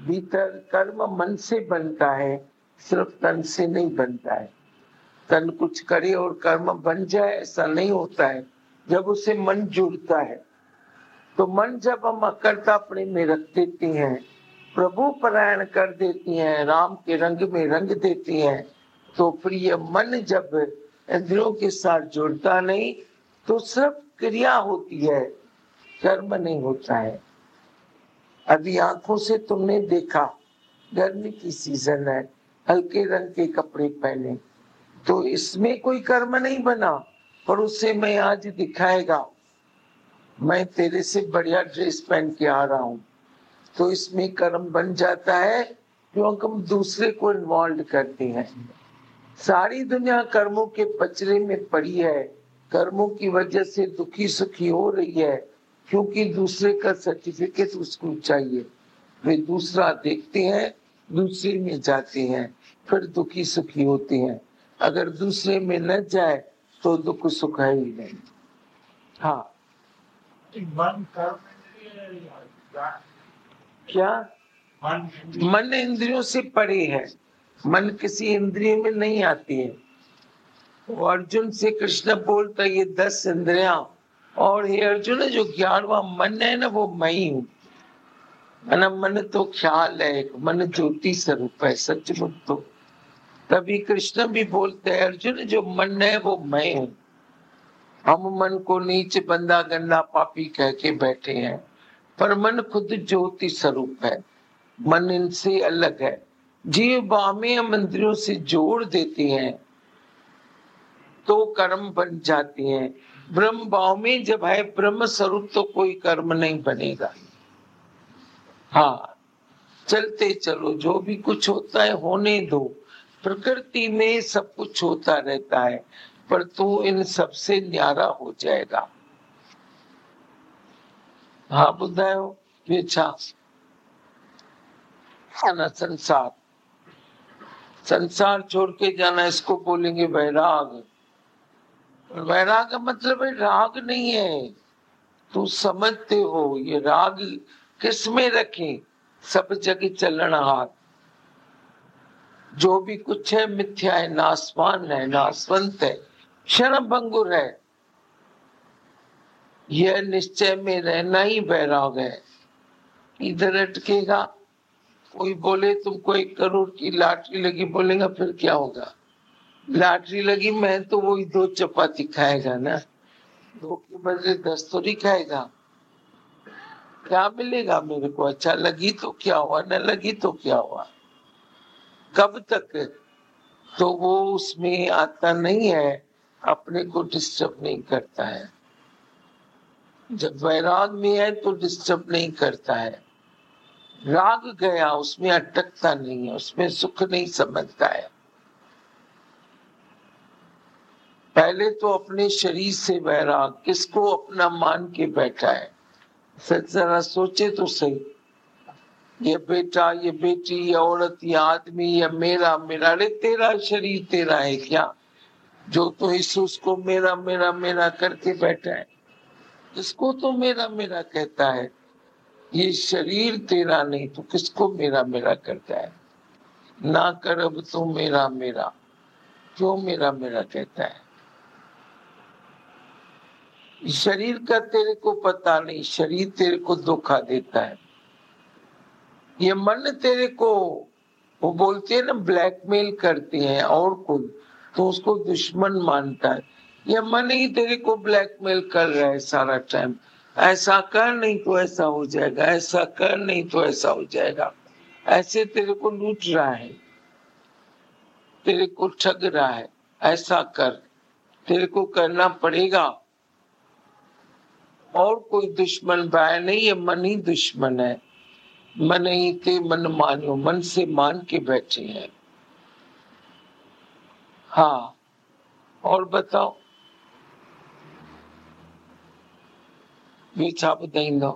भीतर कर्म मन से बनता है, सिर्फ तन से नहीं बनता है। तन कुछ करे और कर्म बन जाए ऐसा नहीं होता है। जब उसे मन जुड़ता है तो मन जब हम अकर्ता प्रेम में रख देती हैं, प्रभु परायण कर देती हैं, राम के रंग में रंग देती हैं, तो फिर ये मन जब इंद्रियों के साथ जुड़ता नहीं तो सिर्फ क्रिया होती है, कर्म नहीं होता है। अभी आंखों से तुमने देखा, गर्मी की सीजन है, हल्के रंग के कपड़े पहने, तो इसमें कोई कर्म नहीं बना, पर उसे मैं आज दिखाएगा, मैं तेरे से बढ़िया ड्रेस पहन के आ रहा हूँ, तो इसमें कर्म बन जाता है क्योंकि हम दूसरे को इन्वॉल्व करते हैं। सारी दुनिया कर्मों के पचड़े में पड़ी है, कर्मों की वजह से दुखी सुखी हो रही है, क्योंकि दूसरे का सर्टिफिकेट उसको चाहिए। वे दूसरा देखते हैं, दूसरे में जाते हैं, फिर दुखी सुखी होते हैं। अगर दूसरे में न जाए तो दुख सुख है ही नहीं। हाँ, क्या मन इंद्रियों से परे है, मन किसी इंद्रिय में नहीं आती है। अर्जुन से कृष्ण बोलता ये 10 इंद्रियां, और हे अर्जुन जो 11वां मन है ना, वो मैं ही हूँ। मन तो ख्याल है, मन ज्योति स्वरूप है, सचमुच। तो तभी कृष्ण भी बोलते हैं अर्जुन जो मन है वो मैं हूँ। हम मन को नीच बंदा गंदा पापी कह के बैठे हैं, पर मन खुद ज्योति स्वरूप है, मन इनसे अलग है। जीव बामें मंदिरों से जोड़ देती हैं तो कर्म बन जाती हैं। ब्रह्म भाव में जब है ब्रह्म स्वरूप तो कोई कर्म नहीं बनेगा। हाँ, चलते चलो, जो भी कुछ होता है होने दो। प्रकृति में सब कुछ होता रहता है, पर तू इन सबसे न्यारा हो जाएगा। हाँ बुधायो ये छा संसार, संसार छोड़ के जाना, इसको बोलेंगे वैराग। वैराग का मतलब है राग नहीं है। तू समझते हो ये राग किस में रखे, सब जगह चलना हाथ। जो भी कुछ है मिथ्या है, नासवान है, नासवंत है, क्षण भंगुर है। यह निश्चय में रहना ही वैराग है। इधर अटकेगा, कोई बोले तुमको 1 करोड़ की लॉटरी लगी, बोलेगा फिर क्या होगा? लॉटरी लगी, मैं तो वही 2 चपाती खाएगा ना, 2 के बदले 10 तो नहीं खाएगा। क्या मिलेगा मेरे को? अच्छा लगी तो क्या हुआ, न लगी तो क्या हुआ? कब तक? तो वो उसमें आता नहीं है, अपने को डिस्टर्ब नहीं करता है। जब वैराग में है तो डिस्टर्ब नहीं करता है। राग गया, उसमें अटकता नहीं है, उसमें सुख नहीं समझता है। पहले तो अपने शरीर से वैराग, किसको अपना मान के बैठा है। सच जरा सोचे तो सही, ये बेटा, ये बेटी, ये औरत, ये आदमी, ये मेरा मेरा। अरे तेरा शरीर तेरा है क्या? जो तो यीशु को मेरा मेरा मेरा करके बैठा है, इसको तो मेरा मेरा कहता है। ये शरीर तेरा नहीं तो किसको मेरा मेरा करता है? ना कर अब तो मेरा मेरा, क्यों मेरा मेरा कहता है? शरीर का तेरे को पता नहीं, शरीर तेरे को धोखा देता है। ये मन तेरे को, वो बोलते हैं ना, ब्लैकमेल करते हैं और कोई, तो उसको दुश्मन मानता है। ये मन ही तेरे को ब्लैकमेल कर रहा है सारा टाइम। ऐसा कर नहीं तो ऐसा हो जाएगा, ऐसा कर नहीं तो ऐसा हो जाएगा, ऐसे तेरे को लूट रहा है, तेरे को ठग रहा है। ऐसा कर, तेरे को करना पड़ेगा। और कोई दुश्मन भाई नहीं, ये मन ही दुश्मन है। मन ही ते मन मानो, मन से मान के बैठे हैं। हाँ, और बताओ, छा बताइंदो।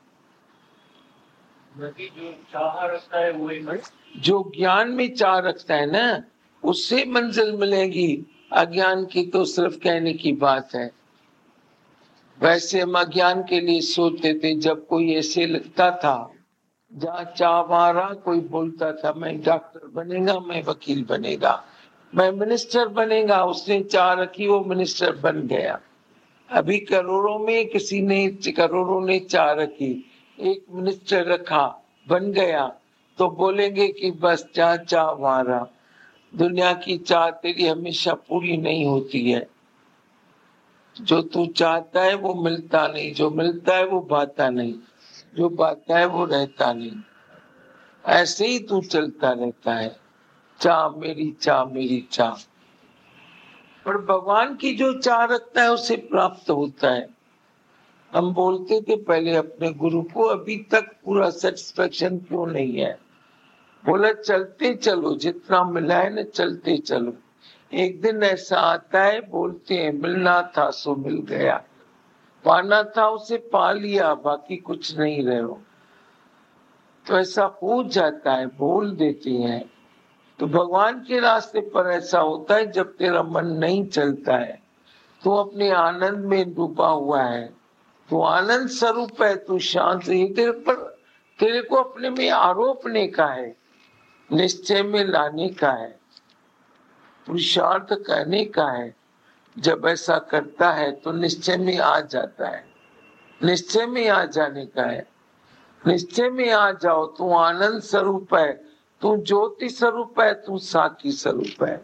जो चाह रखता है वही मन, जो ज्ञान में चाह रखता है ना, उससे मंजिल मिलेगी। अज्ञान की तो सिर्फ कहने की बात है। वैसे हम अज्ञान के लिए सोचते थे, जब कोई ऐसे लगता था जहाँ चाह मारा, कोई बोलता था मैं डॉक्टर बनेगा, मैं वकील बनेगा, मैं मिनिस्टर बनेगा, उसने चाह रखी, वो मिनिस्टर बन गया। अभी करोड़ों में किसी ने, करोड़ों ने चाह रखी, एक मिनिस्टर रखा, बन गया, तो बोलेंगे कि बस चाह चाह मारा। दुनिया की चाह तेरी हमेशा पूरी नहीं होती है। जो तू चाहता है वो मिलता नहीं, जो मिलता है वो भाता नहीं, जो भाता है वो रहता नहीं। ऐसे ही तू चलता रहता है, चाह मेरी चाह मेरी चाह। पर भगवान की जो चाह रखता है उसे प्राप्त होता है। हम बोलते थे पहले अपने गुरु को, अभी तक पूरा सेटिस्फेक्शन क्यों नहीं है? बोला चलते चलो, जितना मिला है ना चलते चलो। एक दिन ऐसा आता है, बोलते हैं मिलना था सो मिल गया, पाना था उसे पा लिया, बाकी कुछ नहीं रहे हो। तो ऐसा हो जाता है, बोल देते हैं। तो भगवान के रास्ते पर ऐसा होता है, जब तेरा मन नहीं चलता है, तो अपने आनंद में डूबा हुआ है, तो आनंद स्वरूप है, तू शांत है। तेरे पर, तेरे को अपने में आरोपने का है, निश्चय में लाने का है, पुरुषार्थ करने का है। जब ऐसा करता है तो निश्चय में आ जाता है, निश्चय में आ जाने का है। निश्चय में आ जाओ, तू आनंद स्वरूप है, तू ज्योति स्वरूप है, तू साक्षी स्वरूप है।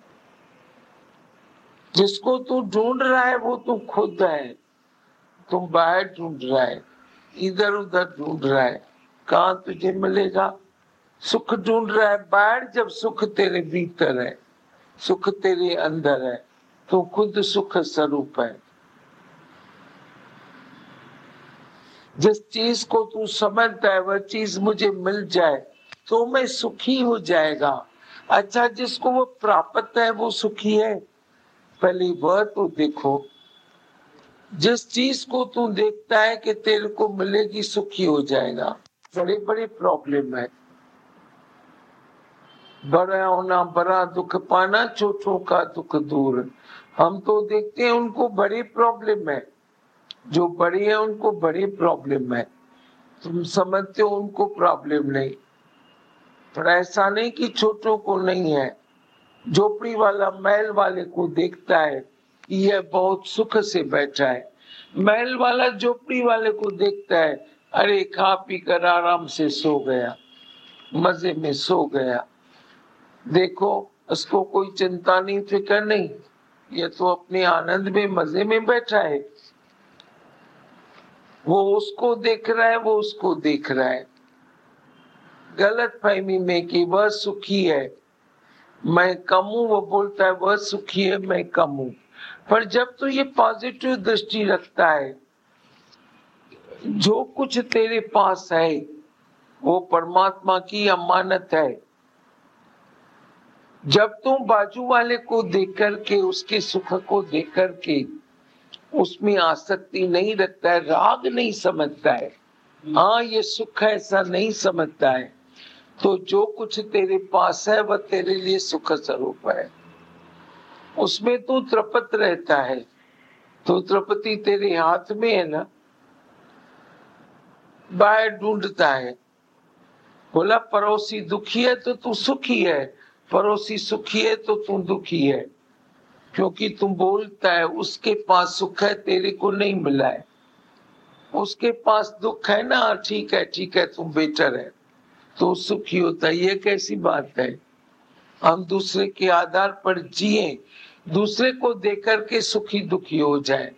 जिसको तू ढूंढ रहा है वो तू खुद है। तुम बाहर ढूंढ रहा है, इधर उधर ढूंढ रहा है, कहाँ तुझे मिलेगा? सुख ढूंढ रहा है बाहर, जब सुख तेरे भीतर है, सुख तेरे अंदर है, तो खुद सुख स्वरूप है। जिस चीज को तू समझता है वह चीज मुझे मिल जाए तो मैं सुखी हो जाएगा। अच्छा, जिसको वो प्राप्त है वो सुखी है? पहले वह तो देखो। जिस चीज को तू देखता है कि तेरे को मिलेगी, सुखी हो जाएगा, बड़े बड़े प्रॉब्लम है। बड़ा होना, बड़ा दुख पाना, छोटों का दुख दूर। हम तो देखते हैं उनको बड़ी प्रॉब्लम है, जो बड़ी है उनको बड़ी प्रॉब्लम है। तुम समझते हो उनको प्रॉब्लम नहीं, पर ऐसा नहीं कि छोटों को नहीं है। झोपड़ी वाला महल वाले को देखता है कि यह बहुत सुख से बैठा है, महल वाला झोपड़ी वाले को देखता है, अरे खा पी कर आराम से सो गया, मजे में सो गया। देखो, उसको कोई चिंता नहीं, फिक्र नहीं, ये तो अपने आनंद में मजे में बैठा है। वो उसको देख रहा है, वो उसको देख रहा है, गलत फहमी में कि वह सुखी है, मैं कम हूं। वो बोलता है वह सुखी है, मैं कम हूं। पर जब तो ये पॉजिटिव दृष्टि रखता है, जो कुछ तेरे पास है वो परमात्मा की अमानत है। जब तुम बाजू वाले को देख करके, उसके सुख को देख करके उसमें आसक्ति नहीं रखता है, राग नहीं समझता है, हाँ ये सुख है, ऐसा नहीं समझता है, तो जो कुछ तेरे पास है वह तेरे लिए सुख स्वरूप है। उसमें तू तृप्त रहता है, तो तृप्ति तेरे हाथ में है ना। बाहर ढूंढता है, बोला पड़ोसी दुखी है तो तू सुखी है, पड़ोसी सुखी है तो तू दुखी है, क्योंकि तुम बोलता है उसके पास सुख है, तेरे को नहीं मिला है। उसके पास दुख है ना, ठीक है ठीक है, तुम बेटर है, तो सुखी होता है। ये कैसी बात है? हम दूसरे के आधार पर जिए, दूसरे को देकर के सुखी दुखी हो जाए।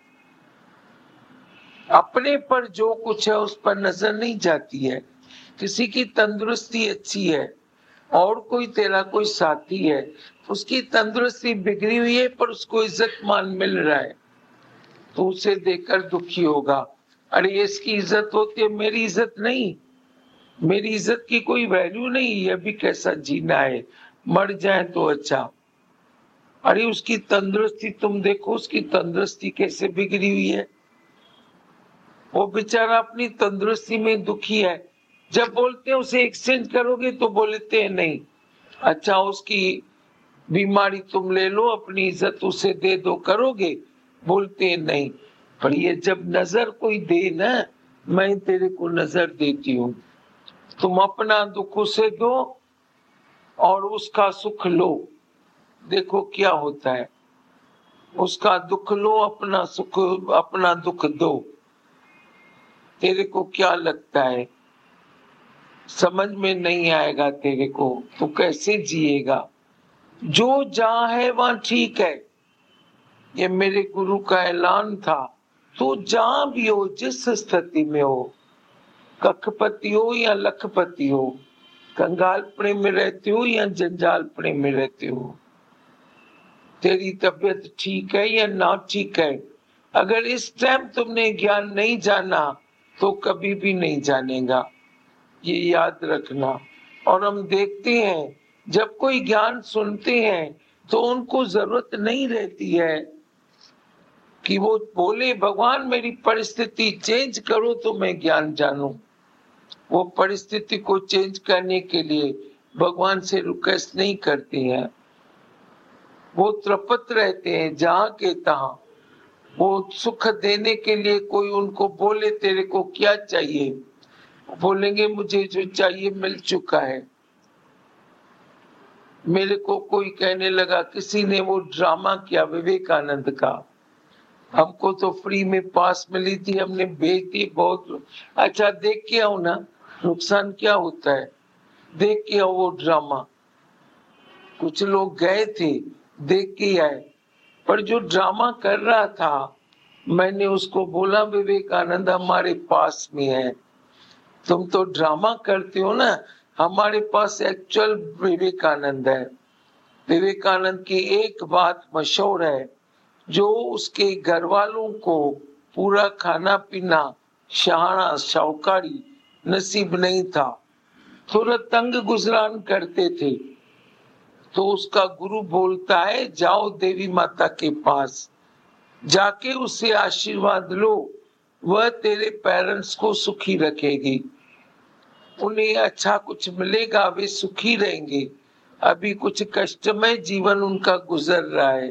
अपने पर जो कुछ है उस पर नजर नहीं जाती है। किसी की तंदुरुस्ती अच्छी है और कोई तेरा कोई साथी है, उसकी तंदुरुस्ती बिगड़ी हुई है पर उसको इज्जत मान मिल रहा है, तो उसे देखकर दुखी होगा, अरे इसकी इज्जत होती है, मेरी इज्जत नहीं, मेरी इज्जत की कोई वैल्यू नहीं, ये भी कैसा जीना है, मर जाए तो अच्छा। अरे उसकी तंदुरुस्ती तुम देखो, उसकी तंदुरुस्ती कैसे बिगड़ी हुई है, वो बेचारा अपनी तंदुरुस्ती में दुखी है। जब बोलते हैं उसे एक्सचेंज करोगे तो बोलते हैं नहीं, अच्छा उसकी बीमारी तुम ले लो, अपनी इज्जत उसे दे दो, करोगे? बोलते हैं नहीं। पर ये जब नजर कोई दे ना, मैं तेरे को नजर देती हूँ, तुम अपना दुख उसे दो और उसका सुख लो, देखो क्या होता है। उसका दुख लो, अपना सुख, अपना दुख दो, तेरे को क्या लगता है? समझ में नहीं आएगा तेरे को तो कैसे जिएगा? जो जहाँ है वहाँ ठीक है, ये मेरे गुरु का ऐलान था। तो जहाँ भी हो, जिस स्थिति में हो, कखपति हो या लखपति हो, कंगालपने में रहते हो या जंजालपने में रहते हो, तेरी तबीयत ठीक है या ना ठीक है, अगर इस टाइम तुमने ज्ञान नहीं जाना तो कभी भी नहीं जानेगा, ये याद रखना। और हम देखते हैं जब कोई ज्ञान सुनते हैं तो उनको जरूरत नहीं रहती है कि वो बोले भगवान मेरी परिस्थिति चेंज करो तो मैं ज्ञान जानूं। वो परिस्थिति को चेंज करने के लिए भगवान से रिक्वेस्ट नहीं करती हैं, वो तृप्त रहते हैं जहाँ के तहाँ। वो सुख देने के लिए कोई उनको बोले तेरे को क्या चाहिए, बोलेंगे मुझे जो चाहिए मिल चुका है। मेरे को कोई कहने लगा, किसी ने वो ड्रामा किया विवेकानंद का, हमको तो फ्री में पास मिली थी, हमने भेज दी, बहुत अच्छा देख के आओ ना, नुकसान क्या होता है, देख के आओ वो ड्रामा। कुछ लोग गए थे, देख के आए, पर जो ड्रामा कर रहा था मैंने उसको बोला विवेकानंद हमारे पास में है, तुम तो ड्रामा करते हो ना, हमारे पास एक्चुअल विवेकानंद है। विवेकानंद की एक बात मशहूर है, जो उसके घर वालों को पूरा खाना पीना शहाना शाहूकारी नसीब नहीं था, थोड़ा तंग गुजरान करते थे, तो उसका गुरु बोलता है जाओ देवी माता के पास, जाके उससे आशीर्वाद लो, वह तेरे पेरेंट्स को सुखी रखेगी, उन्हें अच्छा कुछ मिलेगा, वे सुखी रहेंगे। अभी कुछ कष्टमय जीवन उनका गुजर रहा है।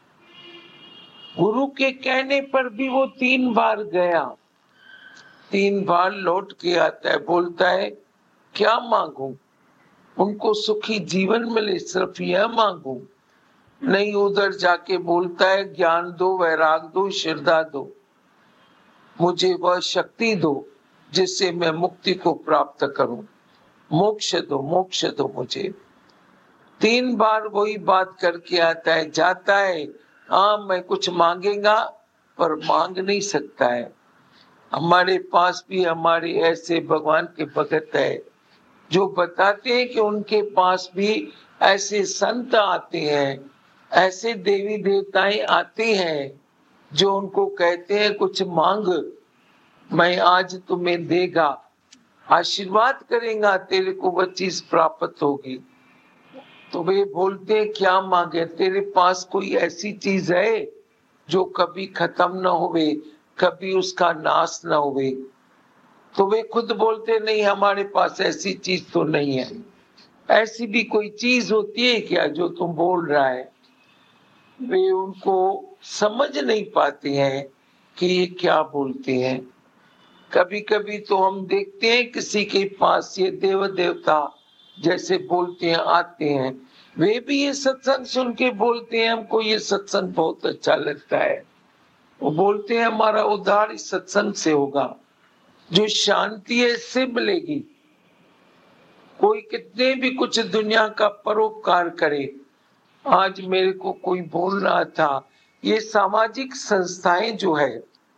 गुरु के कहने पर भी वो 3 बार गया, 3 बार लौट के आता है, बोलता है क्या मांगू, उनको सुखी जीवन मिले सिर्फ यह मांगू। नहीं, उधर जाके बोलता है ज्ञान दो, वैराग दो, श्रद्धा दो, मुझे वह शक्ति दो जिससे मैं मुक्ति को प्राप्त करूं, मोक्ष दो, मोक्ष दो मुझे। 3 बार वही बात करके आता है, जाता है, हाँ मैं कुछ मांगेगा पर मांग नहीं सकता है। हमारे पास भी हमारे ऐसे भगवान के भक्त है जो बताते हैं कि उनके पास भी ऐसे संत आते हैं, ऐसे देवी देवताएं आते हैं जो उनको कहते हैं कुछ मांग, मैं आज तुम्हें देगा, आशीर्वाद करेगा, तेरे को वह चीज प्राप्त होगी। तो वे बोलते हैं क्या मांगे, तेरे पास कोई ऐसी चीज है जो कभी खत्म न होवे, कभी उसका नाश न होवे? तो वे खुद बोलते नहीं, हमारे पास ऐसी चीज तो नहीं है। ऐसी भी कोई चीज होती है क्या जो तुम बोल रहा है? वे उनको समझ नहीं पाते हैं कि ये क्या बोलते हैं। कभी कभी तो हम देखते हैं किसी के पास ये देव देवता जैसे बोलते हैं आते हैं, वे भी ये सत्संग सुन के बोलते हैं हमको ये सत्संग बहुत अच्छा लगता है, वो बोलते हैं हमारा उद्धार इस सत्संग से होगा, जो शांति है इससे मिलेगी। कोई कितने भी कुछ दुनिया का परोपकार करे। आज मेरे को कोई बोल रहा था, ये सामाजिक संस्थाएं जो है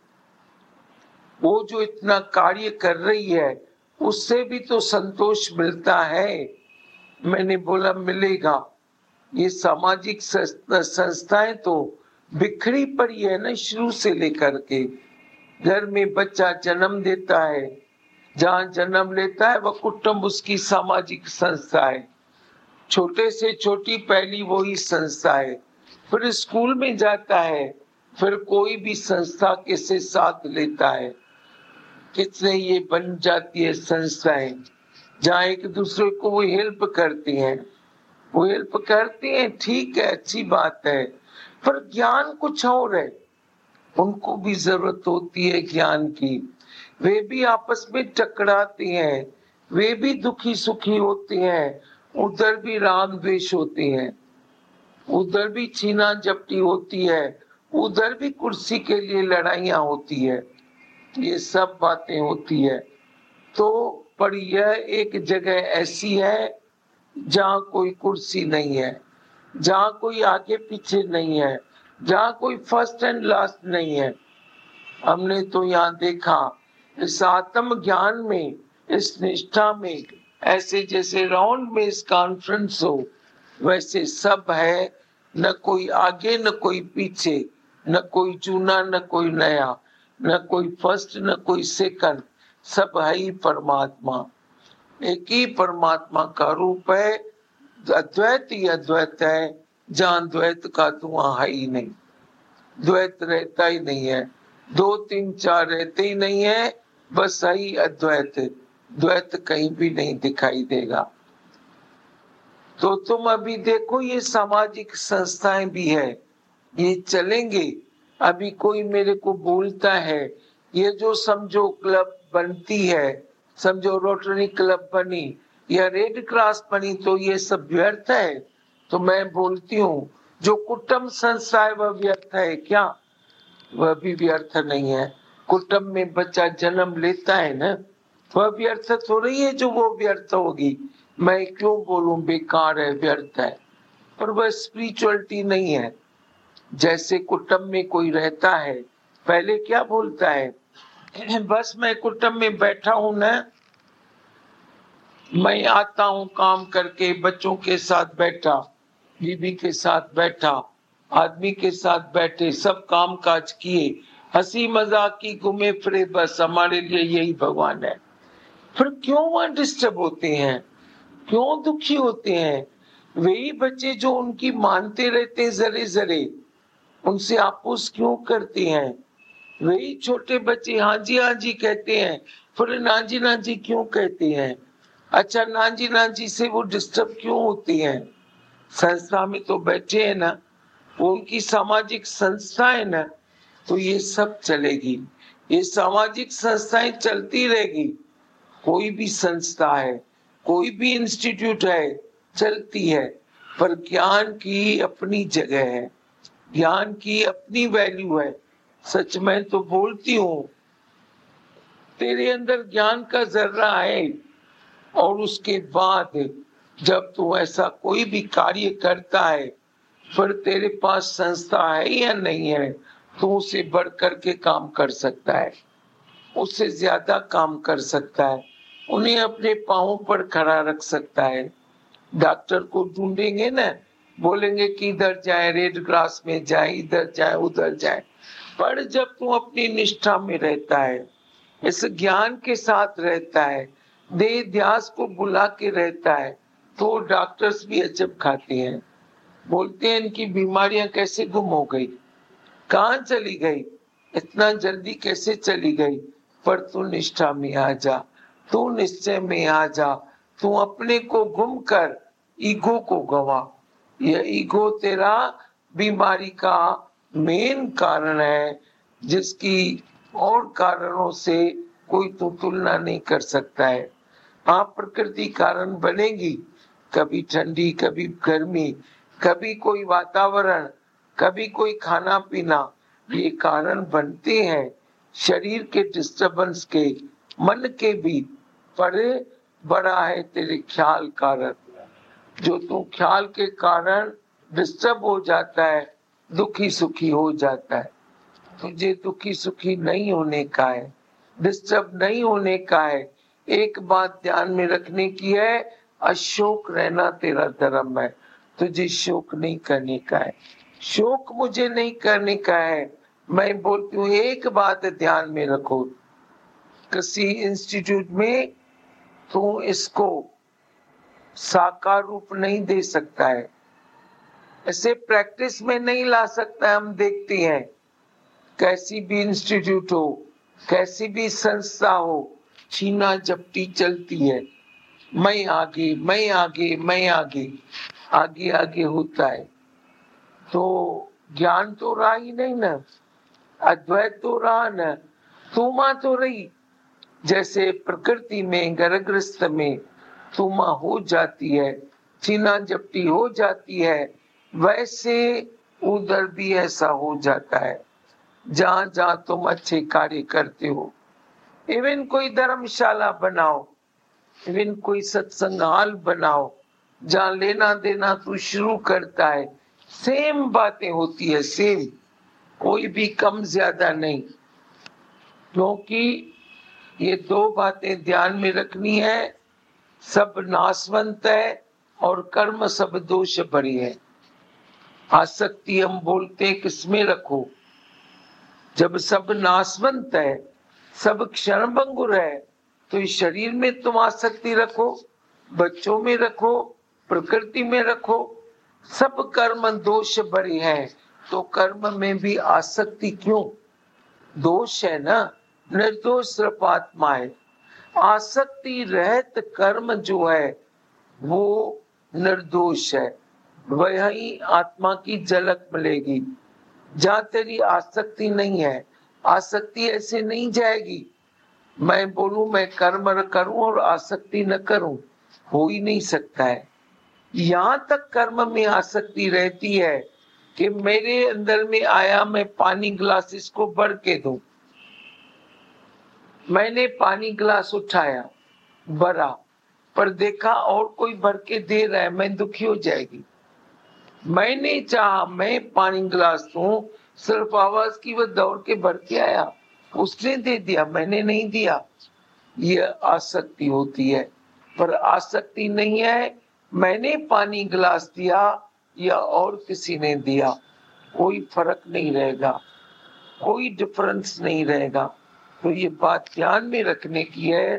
वो जो इतना कार्य कर रही है उससे भी तो संतोष मिलता है। मैंने बोला मिलेगा, ये सामाजिक संस्थाएं तो बिखरी पड़ी है ना शुरू से लेकर के। घर में बच्चा जन्म देता है, जहाँ जन्म लेता है वह कुटुंब उसकी सामाजिक संस्था है, छोटे से छोटी पहली वही संस्था है, फिर स्कूल में जाता है, फिर कोई भी संस्था के से साथ लेता है, कितने ये बन जाती है संस्थाएं जहाँ एक दूसरे को वो हेल्प करती हैं, वो हेल्प करती हैं, ठीक है अच्छी बात है, पर ज्ञान कुछ और है, उनको भी जरूरत होती है ज्ञान की, वे भी आपस में टकराती हैं, वे भी दुखी सुखी होते हैं, उधर भी राग द्वेष होते हैं, उधर भी छीना झपटी होती है, उधर भी कुर्सी के लिए लड़ाइयां होती है, ये सब बातें होती है। तो पर यह एक जगह ऐसी है जहाँ कोई कुर्सी नहीं है, जहाँ कोई आगे पीछे नहीं है, जहाँ कोई फर्स्ट एंड लास्ट नहीं है। हमने तो यहाँ देखा इस आत्म ज्ञान में, इस निष्ठा में, ऐसे जैसे राउंड में इस कॉन्फ्रेंस हो, वैसे सब है, न कोई आगे न कोई पीछे, न कोई चूना न कोई नया, न कोई फर्स्ट न कोई सेकंड, सब है ही परमात्मा। एक ही परमात्मा का रूप है, अद्वैत ही अद्वैत है, जहाँ द्वैत का धुआं है ही नहीं, द्वैत रहता ही नहीं है, 2 3 4 रहते ही नहीं है, बस ही अद्वैत, द्वैत कहीं भी नहीं दिखाई देगा। तो तुम अभी देखो ये सामाजिक संस्थाएं भी है, ये चलेंगे। अभी कोई मेरे को बोलता है ये जो समझो क्लब बनती है, समझो रोटरी क्लब बनी या रेड क्रॉस बनी, तो ये सब व्यर्थ है। तो मैं बोलती हूँ जो कुटुंब संस्था है वह व्यर्थ है क्या? वह भी व्यर्थ नहीं है। कुटुंब में बच्चा जन्म लेता है ना, वह व्यर्थ थोड़ी है जो वो व्यर्थ होगी। मैं क्यों बोलूं बेकार है, व्यर्थ है, पर वह स्पिरिचुअलिटी नहीं है। जैसे कुटुंब में कोई रहता है, पहले क्या बोलता है, बस मैं कुटुंब में बैठा हूं ना, मैं आता हूं काम करके, बच्चों के साथ बैठा, बीवी के साथ बैठा, आदमी के साथ बैठे, सब काम काज किए, हंसी मजाक की, घूमे फिरे, बस हमारे लिए यही भगवान है। फिर क्यों वह डिस्टर्ब होते हैं, क्यों दुखी होते हैं? वही बच्चे जो उनकी मानते रहते हैं जरे जरे, उनसे आपूस क्यों करते हैं? वही छोटे बच्चे हाँ जी कहते हैं, फिर नाजी नाजी क्यों कहते हैं? अच्छा, नाजी नाजी से वो डिस्टर्ब क्यों होती हैं? संस्था में तो बैठे हैं ना, वो उनकी सामाजिक संस्था है ना, तो ये सब चलेगी, ये सामाजिक संस्थाएं चलती रहेगी। कोई भी संस्था है, कोई भी इंस्टीट्यूट है, चलती है, पर ज्ञान की अपनी जगह है, ज्ञान की अपनी वैल्यू है। सच में तो बोलती हूँ, तेरे अंदर ज्ञान का जर्रा है, और उसके बाद जब तू ऐसा कोई भी कार्य करता है, फिर तेरे पास संस्था है या नहीं है, तो उसे बढ़ करके काम कर सकता है, उससे ज्यादा काम कर सकता है, उन्हें अपने पांवों पर खड़ा रख सकता है। डॉक्टर को ढूंढेंगे ना, बोलेंगे कि इधर जाए, रेड क्रॉस में जाए, इधर जाए, उधर जाए, पर जब तू अपनी निष्ठा में रहता है, इस ज्ञान के साथ रहता है, देह ध्यास को बुला के रहता है, तो डॉक्टर्स भी अजब खाते हैं, बोलते हैं इनकी बीमारियां कैसे गुम हो गई, कहाँ चली गई, इतना जल्दी कैसे चली गई? पर तू निष्ठा में आ जा, तू निश्चय में आ जा, तू अपने को गुम कर ईगो को गवा। यह ईगो तेरा बीमारी का मेन कारण है, जिसकी और कारणों से कोई तो तुलना नहीं कर सकता है। आप प्रकृति कारण बनेगी, कभी ठंडी, कभी गर्मी, कभी कोई वातावरण, कभी कोई खाना पीना, ये कारण बनते हैं शरीर के डिस्टरबेंस के, मन के भी। पर बड़ा है तेरे ख्याल कारण, जो तू ख्याल के कारण डिस्टर्ब हो जाता है, दुखी सुखी हो जाता है। तुझे दुखी सुखी नहीं होने का है, डिस्टर्ब नहीं होने का है। एक बात ध्यान में रखने की है, अशोक रहना तेरा धर्म है, तुझे शोक नहीं करने का है, शोक मुझे नहीं करने का है। मैं बोलती हूँ एक बात ध्यान में रखो, किसी इंस्टीट्यूट में तू इसको साकार रूप नहीं दे सकता है, ऐसे प्रैक्टिस में नहीं ला सकता है। हम देखते हैं कैसी भी इंस्टीट्यूट हो, कैसी भी संस्था हो, छीना झपटी चलती है, मैं आगे, मैं आगे, मैं आगे, आगे आगे होता है। तो ज्ञान तो रहा ही नहीं ना, अद्वैत तो रहा न, तू मां तो रही, जैसे प्रकृति में गर्भस्थ में तुमा हो जाती है, छीना झपटी हो जाती है, वैसे उधर भी ऐसा हो जाता है। जहाँ जहाँ तुम अच्छे कार्य करते हो, इवन कोई धर्मशाला बनाओ, इवन कोई सत्संग हॉल बनाओ, जहाँ लेना देना तू शुरू करता है, सेम बातें होती है, सेम, कोई भी कम ज्यादा नहीं। क्योंकि ये दो बातें ध्यान में रखनी है, सब नाशवंत है और कर्म सब दोष भरी है। आसक्ति हम बोलते हैं किसमें रखो, जब सब नाशवंत है, सब क्षणभंगुर है, तो इस शरीर में तुम आसक्ति रखो, बच्चों में रखो, प्रकृति में रखो, सब कर्म दोष भरे हैं, तो कर्म में भी आसक्ति क्यों? दोष है ना, निर्दोष सिर्फ आत्मा है। आसक्ति रहित कर्म जो है वो निर्दोष है, वही आत्मा की झलक मिलेगी। जहाँ तेरी आसक्ति नहीं है, आसक्ति ऐसे नहीं जाएगी। मैं बोलूं मैं कर्म करूं और आसक्ति न करूं, हो ही नहीं सकता है। यहाँ तक कर्म में आसक्ति रहती है कि मेरे अंदर में आया, मैं पानी गिलास इसको भर के दूं, मैंने पानी गिलास उठाया, भरा, पर देखा और कोई भर के दे रहा है, मैं दुखी हो जाएगी। मैंने चाहा मैं पानी गिलास दूं, सिर्फ आवाज की वो दौड़ के भर के आया, उसने दे दिया, मैंने नहीं दिया। ये आसक्ति होती है। पर आसक्ति नहीं है मैंने पानी गिलास दिया या और किसी ने दिया, कोई फर्क नहीं रहेगा, कोई डिफरेंस नहीं रहेगा। तो ये बात ध्यान में रखने की है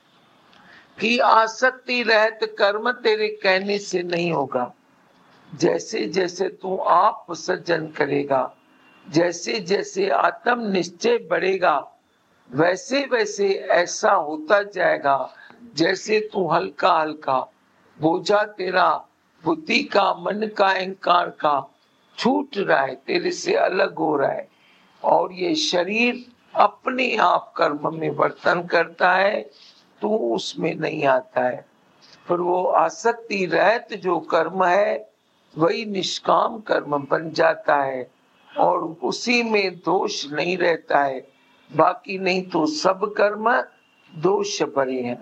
कि आसक्ति रहित कर्म तेरे कहने से नहीं होगा। जैसे जैसे तू आप विसर्जन करेगा, जैसे जैसे आत्म निश्चय बढ़ेगा, वैसे वैसे ऐसा होता जाएगा जैसे तू हल्का हल्का बोझा तेरा बुद्धि का, मन का, अहंकार का छूट रहा है, तेरे से अलग हो रहा है, और ये शरीर अपने आप कर्म में वर्तन करता है, तू उसमें नहीं आता है। पर वो आसक्ति रहित जो कर्म है वही निष्काम कर्म बन जाता है, और उसी में दोष नहीं रहता है। बाकी नहीं तो सब कर्म दोष भरे हैं,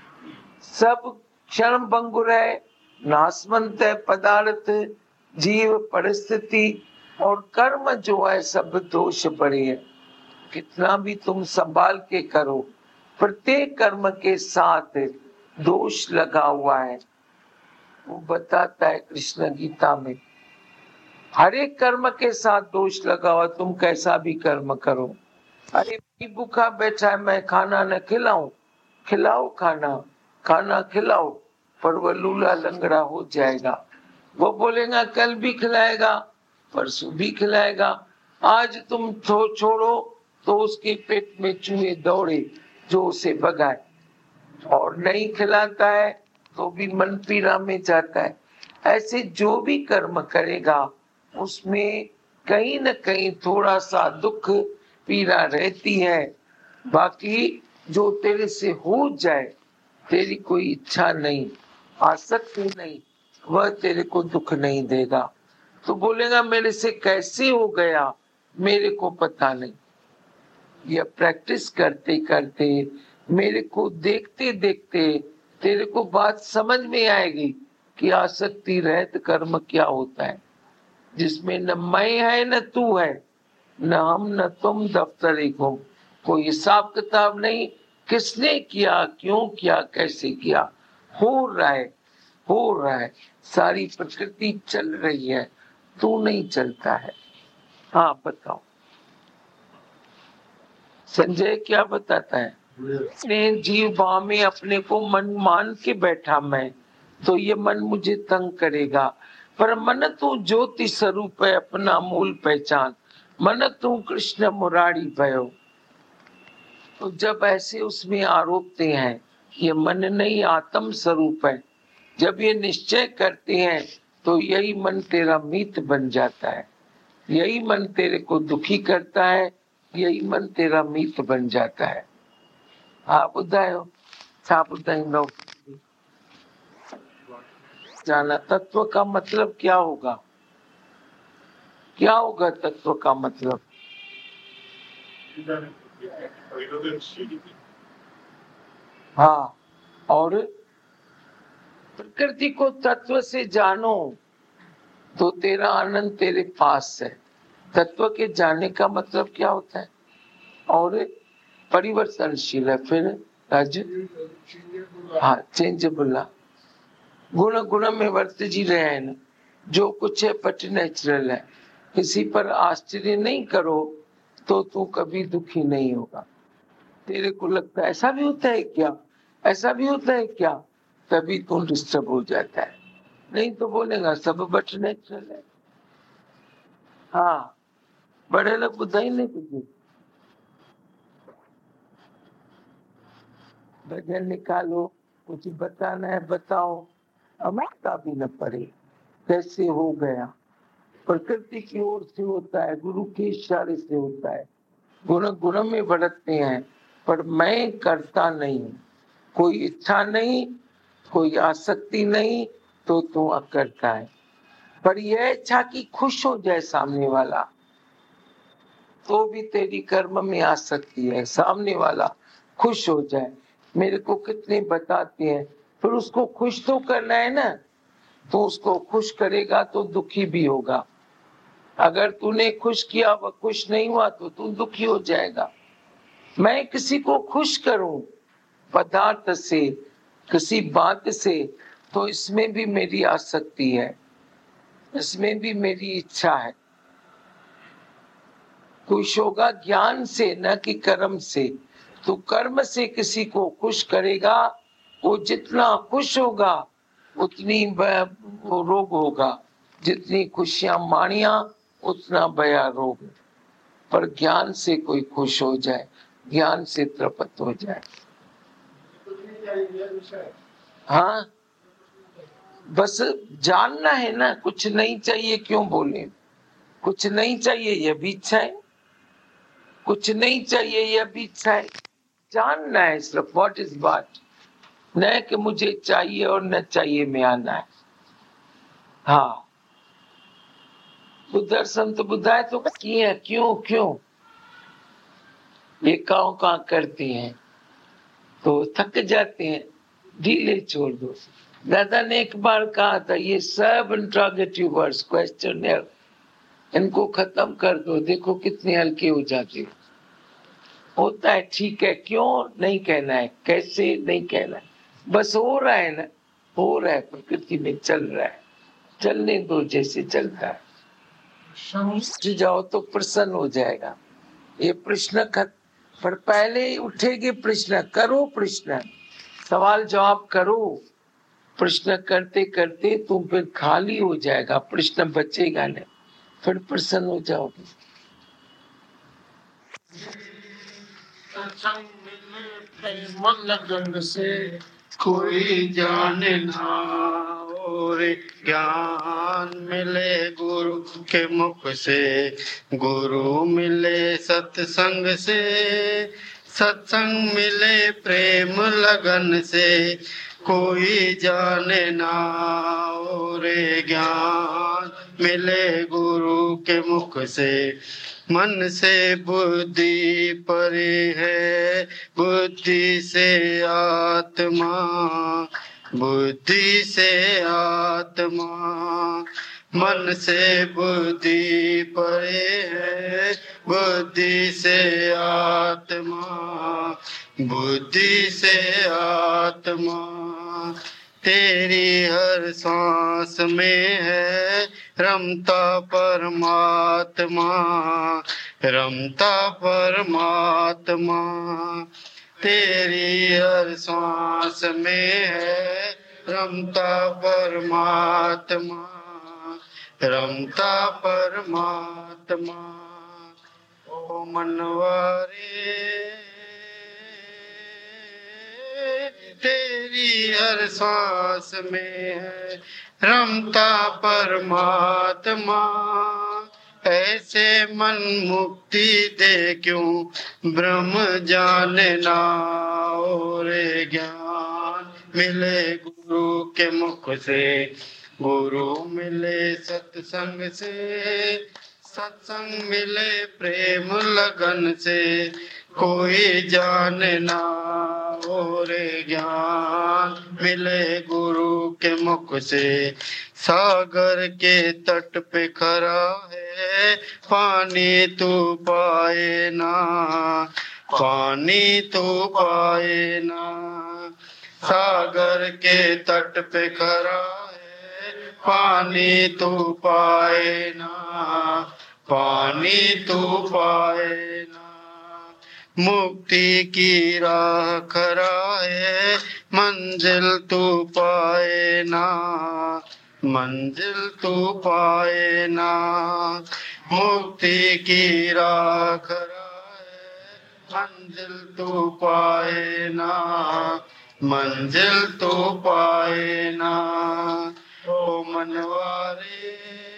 सब क्षण भंगुर है, नाशवंत है पदार्थ, जीव, परिस्थिति, और कर्म जो है सब दोष भरे है। कितना भी तुम संभाल के करो, प्रत्येक कर्म के साथ दोष लगा हुआ है। वो बताता है कृष्ण गीता में, हर एक कर्म के साथ दोष लगा हुआ, तुम कैसा भी कर्म करो। अरे भूखा बैठा है, मैं खाना न खिलाऊं, खिलाओ खाना, खाना खिलाओ, पर वह लूला लंगड़ा हो जाएगा। वो बोलेगा कल भी खिलाएगा, परसों भी खिलाएगा, आज तुम छोड़ो तो उसके पेट में चूहे दौड़े जो उसे भगाए, और नहीं खिलाता है तो भी मन पीड़ा में जाता है। ऐसे जो भी कर्म करेगा उसमें कहीं न कहीं थोड़ा सा दुख पीड़ा रहती है। बाकी जो तेरे से हो जाए, तेरी कोई इच्छा नहीं, आसक्ति नहीं, वह तेरे को दुख नहीं देगा। तो बोलेगा मेरे से कैसे हो गया, मेरे को पता नहीं। यह प्रैक्टिस करते करते, मेरे को देखते देखते तेरे को बात समझ में आएगी कि आसक्ति रहित कर्म क्या होता है, जिसमें न मैं है न तू है, न हम न तुम, दफ्तर एक हो, कोई हिसाब किताब नहीं, किसने किया, क्यों किया, कैसे किया, हो रहा है, हो रहा है, सारी प्रकृति चल रही है, तू नहीं चलता है। हाँ बताओ संजय क्या बताता है? अपने जीव भाव में अपने को मन मान के बैठा मैं, तो ये मन मुझे तंग करेगा। पर मन तू ज्योति स्वरूप है, अपना मूल पहचान, मन तू कृष्ण मुरारी भयो। तो जब ऐसे उसमें आरोपते हैं, ये मन नहीं आत्म स्वरूप है, जब ये निश्चय करते हैं तो यही मन तेरा मीत बन जाता है, यही मन तेरे को दुखी करता है, यही मन तेरा मीत बन जाता है। हाँ ॿुधायो छा ॿुधाईंदो? जाना तत्व का मतलब क्या होगा? क्या होगा तत्व का मतलब? हाँ, और प्रकृति को तत्व से जानो तो तेरा आनंद तेरे पास है। तत्व के जानने का मतलब क्या होता है? और परिवर्तनशील है। फिर राज हाँ चेंजेबल, गुण गुण में वर्त जी रहे हैं न। जो कुछ है पट नेचुरल है। किसी पर आश्चर्य नहीं करो तो तू कभी दुखी नहीं होगा। तेरे को लगता है ऐसा भी होता है क्या, ऐसा भी होता है क्या, तभी तू डिस्टर्ब हो जाता है। नहीं तो बोलेगा सब बट नेचुरल है। हाँ बड़े लोग बुधाई नहीं तुझे भजन निकालो, कुछ बताना है बताओ, अमृता भी न पड़े। कैसे हो गया? प्रकृति की ओर से होता है, गुरु के इशारे से होता है। गुण गुण में बढ़ते हैं पर मैं करता नहीं हूँ। कोई इच्छा नहीं, कोई आसक्ति नहीं, तो तू करता है। पर यह इच्छा कि खुश हो जाए सामने वाला, तो भी तेरी कर्म में आ सकती है। सामने वाला खुश हो जाए। मेरे को कितने बताते हैं, फिर उसको खुश तो करना है ना। तो उसको खुश करेगा तो दुखी भी होगा। अगर तूने खुश किया वह खुश नहीं हुआ तो तू दुखी हो जाएगा। मैं किसी को खुश करूं पदार्थ से, किसी बात से, तो इसमें भी मेरी आसक्ति है, इसमें भी मेरी इच्छा है। खुश होगा ज्ञान से न कि कर्म से। तो कर्म से किसी को खुश करेगा, वो जितना खुश होगा उतनी वो रोग होगा। जितनी खुशियां मानिया उतना भया रोग। पर ज्ञान से कोई खुश हो जाए, ज्ञान से तृप्त हो जाए। हाँ बस जानना है ना, कुछ नहीं चाहिए क्यों बोले। कुछ नहीं चाहिए यह भी इच्छा है, कुछ नहीं चाहिए यह भी इच्छा है। जानना है सिर्फ व्हाट इज व्हाट, न कि मुझे चाहिए और न चाहिए में आना है। हाँ बुद्ध संत बुद्धाए तो किए क्यों क्यों ये काव करते हैं तो थक जाते हैं, ढीले छोड़ दो। दादा ने एक बार कहा था ये सब इंट्रोगेटिव वर्ड्स क्वेश्चनर इनको खत्म कर दो, देखो कितने हल्के हो जाते होता है। ठीक है क्यों नहीं कहना है, कैसे नहीं कहना है, बस हो रहा है ना, हो रहा है, प्रकृति में चल रहा है, चलने दो जैसे चलता है। समझ जाओ तो प्रसन्न हो जाएगा। ये प्रश्न पर पहले उठेगे प्रश्न, करो प्रश्न, सवाल जवाब करो। प्रश्न करते करते तुम फिर खाली हो जाएगा, प्रश्न बचेगा नहीं, फिर प्रसन्न हो जाओगे। मन लगन से कोई जाने ना, और ज्ञान मिले गुरु के मुख से, गुरु मिले सत्संग से, सत्संग मिले प्रेम लगन से, कोई जाने ना, और ज्ञान मिले गुरु के मुख से। मन से बुद्धि परे है, बुद्धि से आत्मा, बुद्धि से आत्मा। मन से बुद्धि परे है, बुद्धि से आत्मा, बुद्धि से आत्मा। तेरी हर सांस में है रमता परमात्मा, रमता परमात्मा। तेरी हर सांस में है रमता परमात्मा, रमता परमात्मा। ओ मनवारे तेरी हर सांस में है रमता परमात्मा, ऐसे मन मुक्ति दे क्यों ब्रह्म जाने ना। और ज्ञान मिले गुरु के मुख से, गुरु मिले सत्संग से, सत्संग मिले प्रेम लगन से, कोई जाने ना। और ज्ञान मिले गुरु के मुख से, सागर के तट पे खड़ा है, पानी तू पाए ना, पानी तू पाए ना। सागर के तट पे खड़ा है, पानी तू पाए ना, पानी तू पाए ना। मुक्ति की राह खड़ा है, मंजिल तू पाए ना, मंजिल तू पाए ना। मुक्ति की राह खड़ा है, मंजिल तू पाए ना, मंजिल तू पाए ना। ओ मनवारे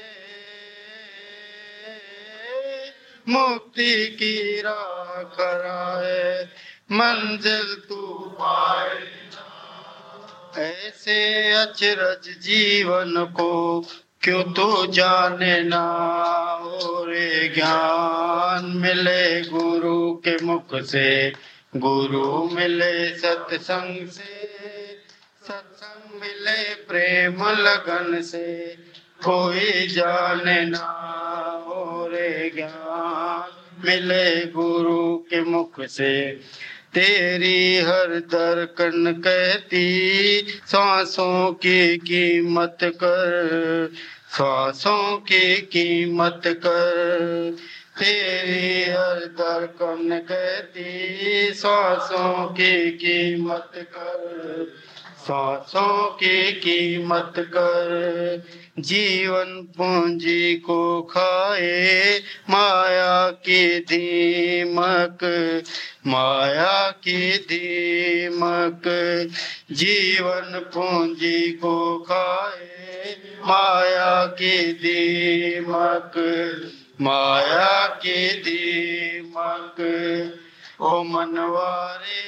मुक्ति की राह खड़ा है, मंजिल तू पाए ना। ऐसे अचरज जीवन को क्यों तू जाने ना। और ज्ञान मिले गुरु के मुख से, गुरु मिले सत्संग से, सत्संग मिले प्रेम लगन से, कोई जाने ना। और ज्ञान मिले गुरु के मुख से, तेरी हर दरकन कहती सांसों की कीमत कर, सांसों की कीमत कर। तेरी हर दरकन कहती सांसों की कीमत कर, सांसों की कीमत कर। जीवन पूंजी को खाए माया की दीमक, माया की दीमक। जीवन पूंजी को खाए माया की दीमक, माया की दीमक। ओ मनवारे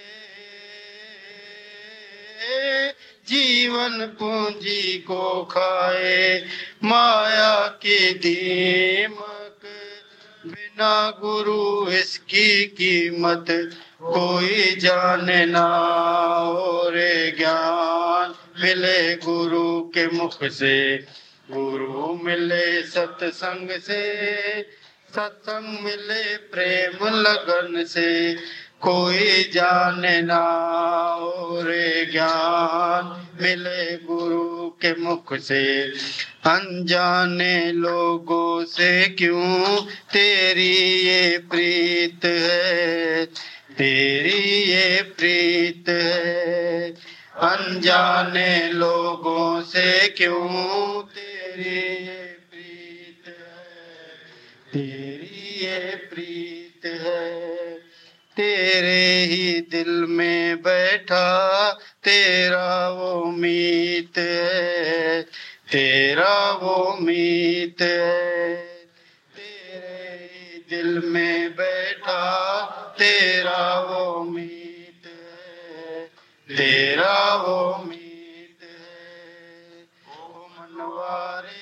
जीवन पूंजी को खाए माया की दीमक, बिना गुरु इसकी कीमत कोई जाने ना। और ज्ञान मिले गुरु के मुख से, गुरु मिले सत्संग से, सत्संग मिले प्रेम लगन से, कोई जाने ना। और ज्ञान मिले गुरु के मुख से, अनजाने लोगों से क्यों तेरी ये प्रीत है, तेरी ये प्रीत है। अनजाने लोगों से क्यों तेरी ये प्रीत है, तेरी ये प्रीत है। तेरे ही दिल में बैठा तेरा वो मीत है, तेरा वो मीत है। तेरे ही दिल में बैठा तेरा वो मीत है, तेरा वो मीत है। ओ मनवारे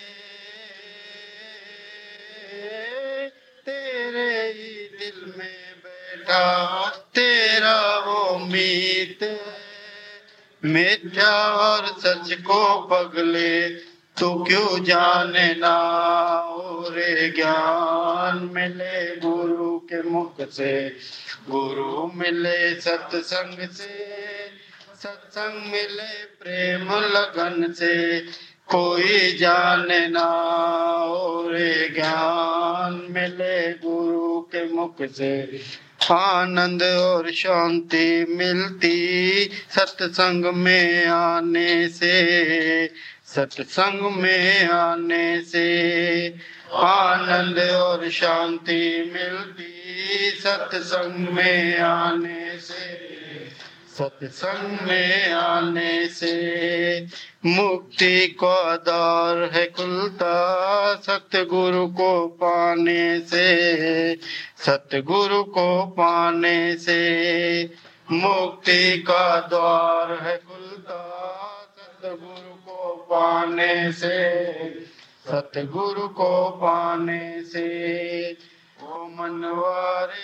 तेरे ही दिल में बैठा तेरा वो मीत है। मिथ्या और सच को पगले तो क्यों जाने ना। और ज्ञान मिले गुरु के मुख से, गुरु मिले सत्संग से, सत्संग मिले प्रेम लगन से, कोई जाने ना। और ज्ञान मिले गुरु के मुख से, आनंद और शांति मिलती सत्संग में आने से, सत्संग में आने से। आनंद और शांति मिलती सत्संग में आने से, सत्संग में आने से मुक्ति का द्वार है खुलता, सतगुरु को पाने से, सतगुरु को पाने से मुक्ति का द्वार है खुलता, सतगुरु को पाने से, सतगुरु को पाने से। ओ मनवारे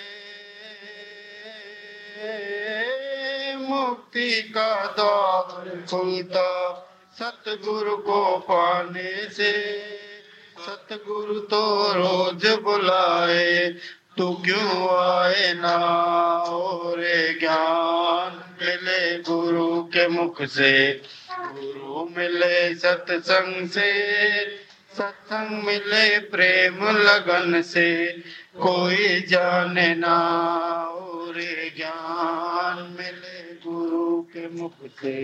मुक्ति का द्वार खुलता, सतगुरु को पाने से, सतगुरु तो रोज बुलाए, तू क्यों आए ना, और ज्ञान मिले गुरु के मुख से, गुरु मिले सत्संग से, सत्संग मिले प्रेम लगन से, कोई जाने ना, और ज्ञान मिले गुरु के मुख से।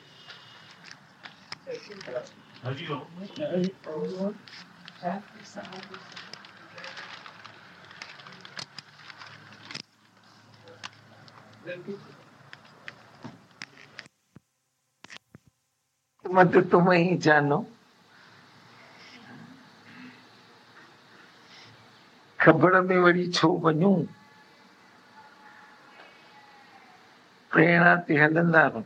मत तुम ही जानो, खबर में वरी छो वञूं, प्रेरणा ते हलंदा रहो।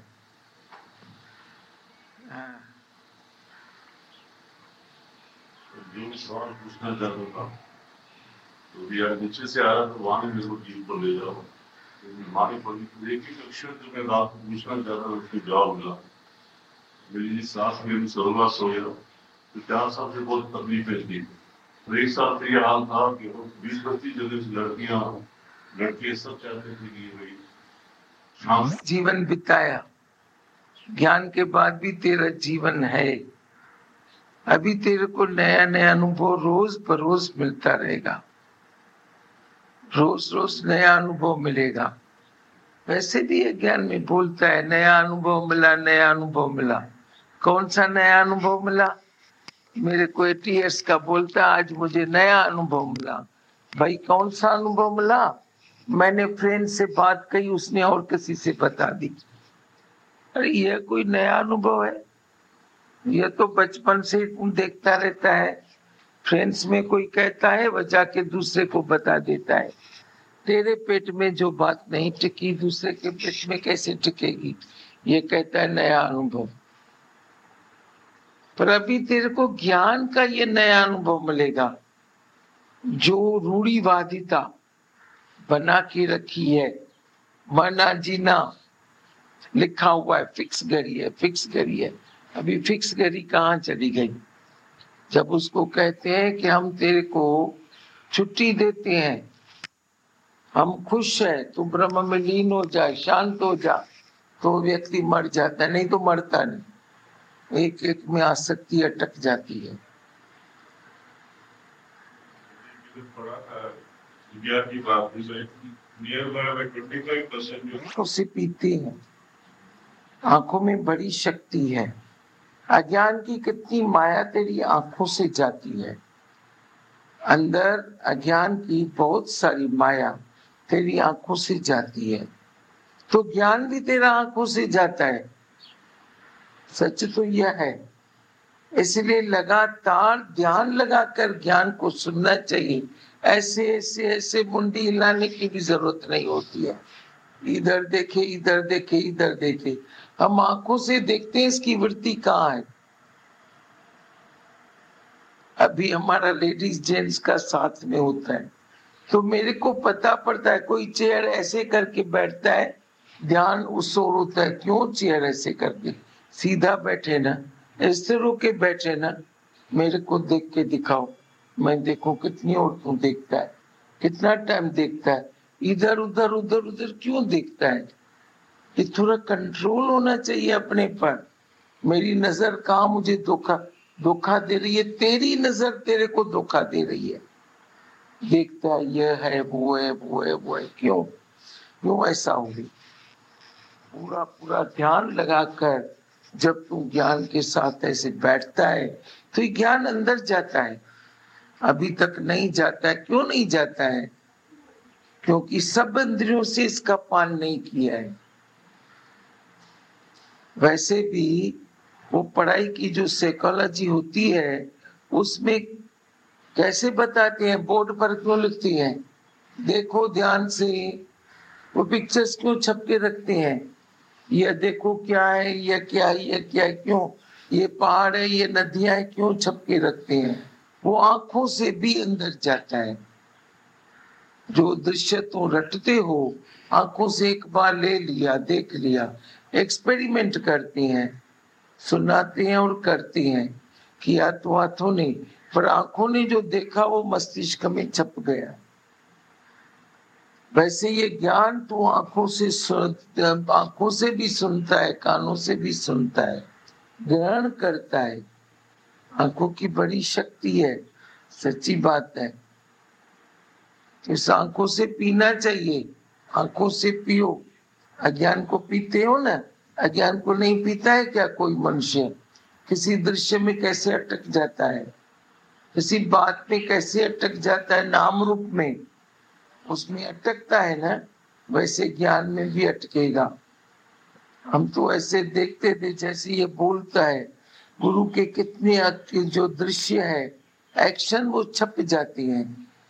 जो सवाल पूछना चाहता था तो भी यार नीचे से आ रहा तो वहां मेरे को जीव पर ले जाओ। हमारे पर एक एक अक्षर जो मैं रात को पूछना चाहता था उसको जवाब मिला। मेरी सांस में सर्वनाश हो गया तो 4 साल से बहुत तकलीफें थी। तो एक साल से ये हाल था कि 20-25 जगह से लड़कियां सब चाहते थे कि भाई जीवन बिताया, ज्ञान के बाद भी तेरा जीवन है। अभी तेरे को नया नया अनुभव रोज बरोज मिलता रहेगा, रोज रोज नया अनुभव मिलेगा। वैसे भी ये ज्ञान में बोलता है नया अनुभव मिला, नया अनुभव मिला। कौन सा नया अनुभव मिला? मेरे को 80 इयर्स का बोलता आज मुझे नया अनुभव मिला। भाई कौन सा अनुभव मिला? मैंने फ्रेंड से बात कही, उसने और किसी से बता दी। अरे यह कोई नया अनुभव है? यह तो बचपन से देखता रहता है। फ्रेंड्स में कोई कहता है वह जाके दूसरे को बता देता है। तेरे पेट में जो बात नहीं टिकी दूसरे के पेट में कैसे टिकेगी? ये कहता है नया अनुभव। पर अभी तेरे को ज्ञान का ये नया अनुभव मिलेगा। जो रूढ़िवादिता बना के रखी है, मरना जीना लिखा हुआ है, फिक्स गरी है, फिक्स गरी है। अभी फिक्स गरी कहाँ चली गई? जब उसको कहते हैं कि हम तेरे को छुट्टी देते हैं, हम खुश है, तू ब्रह्म में लीन हो जा, शांत हो जा, तो व्यक्ति मर जाता है। नहीं तो मरता नहीं, एक एक में आसक्ति अटक जाती है। उसे पीते हैं। आंखों में बड़ी शक्ति है। अज्ञान की कितनी माया तेरी आंखों से जाती है। अंदर अज्ञान की बहुत सारी माया तेरी आंखों से जाती है, तो ज्ञान भी तेरा आंखों से जाता है। सच तो यह है। इसलिए लगातार ध्यान लगाकर ज्ञान को सुनना चाहिए। ऐसे ऐसे ऐसे मुंडी हिलाने की भी जरूरत नहीं होती है। इधर देखे, इधर देखे, इधर देखे। हम आंखों से देखते हैं इसकी वृत्ति कहाँ है। अभी हमारा लेडीज जेंट्स का साथ में होता है तो मेरे को पता पड़ता है। कोई चेयर ऐसे करके बैठता है, ध्यान उस ओर होता है। क्यों चेयर ऐसे करके? सीधा बैठे ना, ऐसे रोके बैठे ना। मेरे को देख के दिखाओ, मैं देखूं कितनी और तू देखता है, कितना टाइम देखता है। इधर उधर उधर उधर क्यों देखता है? ये थोड़ा कंट्रोल होना चाहिए अपने पर। मेरी नजर कहाँ मुझे धोखा दे रही है? तेरी नजर तेरे को धोखा दे रही है। देखता है यह है, वो है, वो है, वो है। क्यों ऐसा हो गई? पूरा पूरा ध्यान लगाकर जब तू ज्ञान के साथ ऐसे बैठता है तो ज्ञान अंदर जाता है। अभी तक नहीं जाता है। क्यों नहीं जाता है? क्योंकि सब इंद्रियों से इसका पान नहीं किया है। वैसे भी वो पढ़ाई की जो साइकोलॉजी होती है उसमें कैसे बताते हैं, बोर्ड पर क्यों लिखती हैं, देखो ध्यान से, वो पिक्चर्स क्यों छप के रखते हैं, ये देखो क्या है, ये क्या है, ये क्या है, क्यों ये पहाड़ है, ये नदियां है, क्यों छप के रखते हैं। वो आंखों से भी अंदर जाता है। जो दृश्य तुम रटते हो आंखों से एक बार ले लिया, देख लिया, एक्सपेरिमेंट करते हैं, सुनाते हैं और करते हैं, किया तो हाथों ने, पर आंखों ने जो देखा वो मस्तिष्क में छप गया। वैसे ये ज्ञान तो आंखों से भी सुनता है, कानों से भी सुनता है, ग्रहण करता है। आंखों की बड़ी शक्ति है, सच्ची बात है। इस आंखों से पीना चाहिए, आंखों से पियो। अज्ञान को पीते हो ना, अज्ञान को नहीं पीता है क्या कोई मनुष्य? किसी दृश्य में कैसे अटक जाता है, किसी बात में कैसे अटक जाता है, नाम रूप में उसमें अटकता है ना, वैसे ज्ञान में भी अटकेगा। हम तो ऐसे देखते थे जैसे ये बोलता है, गुरु के कितने जो दृश्य है, एक्शन, वो छप जाती हैं।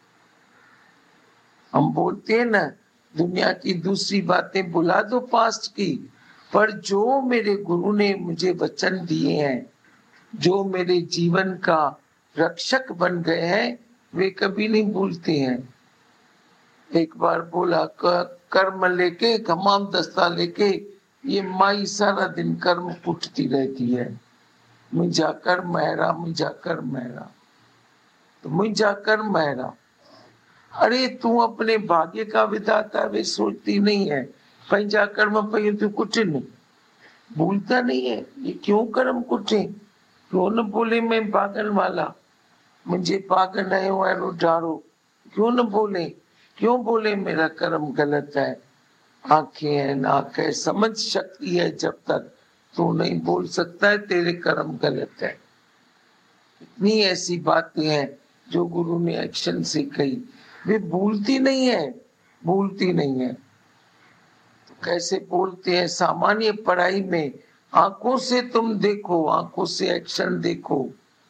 हम बोलते हैं ना, दुनिया की दूसरी बातें बुला दो पास्ट की, पर जो मेरे गुरु ने मुझे वचन दिए हैं, जो मेरे जीवन का रक्षक बन गए हैं, वे कभी नहीं भूलते हैं। एक बार बोला, कर्म लेके, घमाम दस्ता लेके ये माई सारा दिन कर्म कुटती रहती है, मुझा कर महरा, मुझा कर महरा, तो मुझा कर महरा। अरे तू अपने भाग्य का विधाता, वे सोचती नहीं है, पंजा कर्म पई तू कुछ नहीं भूलता नहीं है। ये क्यों कर्म कुटे, क्यों न बोले मैं पागल वाला, मुझे पागल है वो डारो, क्यों न बोले, क्यों बोले मेरा कर्म गलत है। आंखें है, नाक है, समझ शक्ति है, जब तक तू नहीं बोल सकता है तेरे कर्म गलत है। इतनी ऐसी बातें हैं जो गुरु ने एक्शन से कही, वे भूलती नहीं है, भूलती नहीं है। तो कैसे बोलते हैं, सामान्य पढ़ाई में आंखों से तुम देखो, आंखों से एक्शन देखो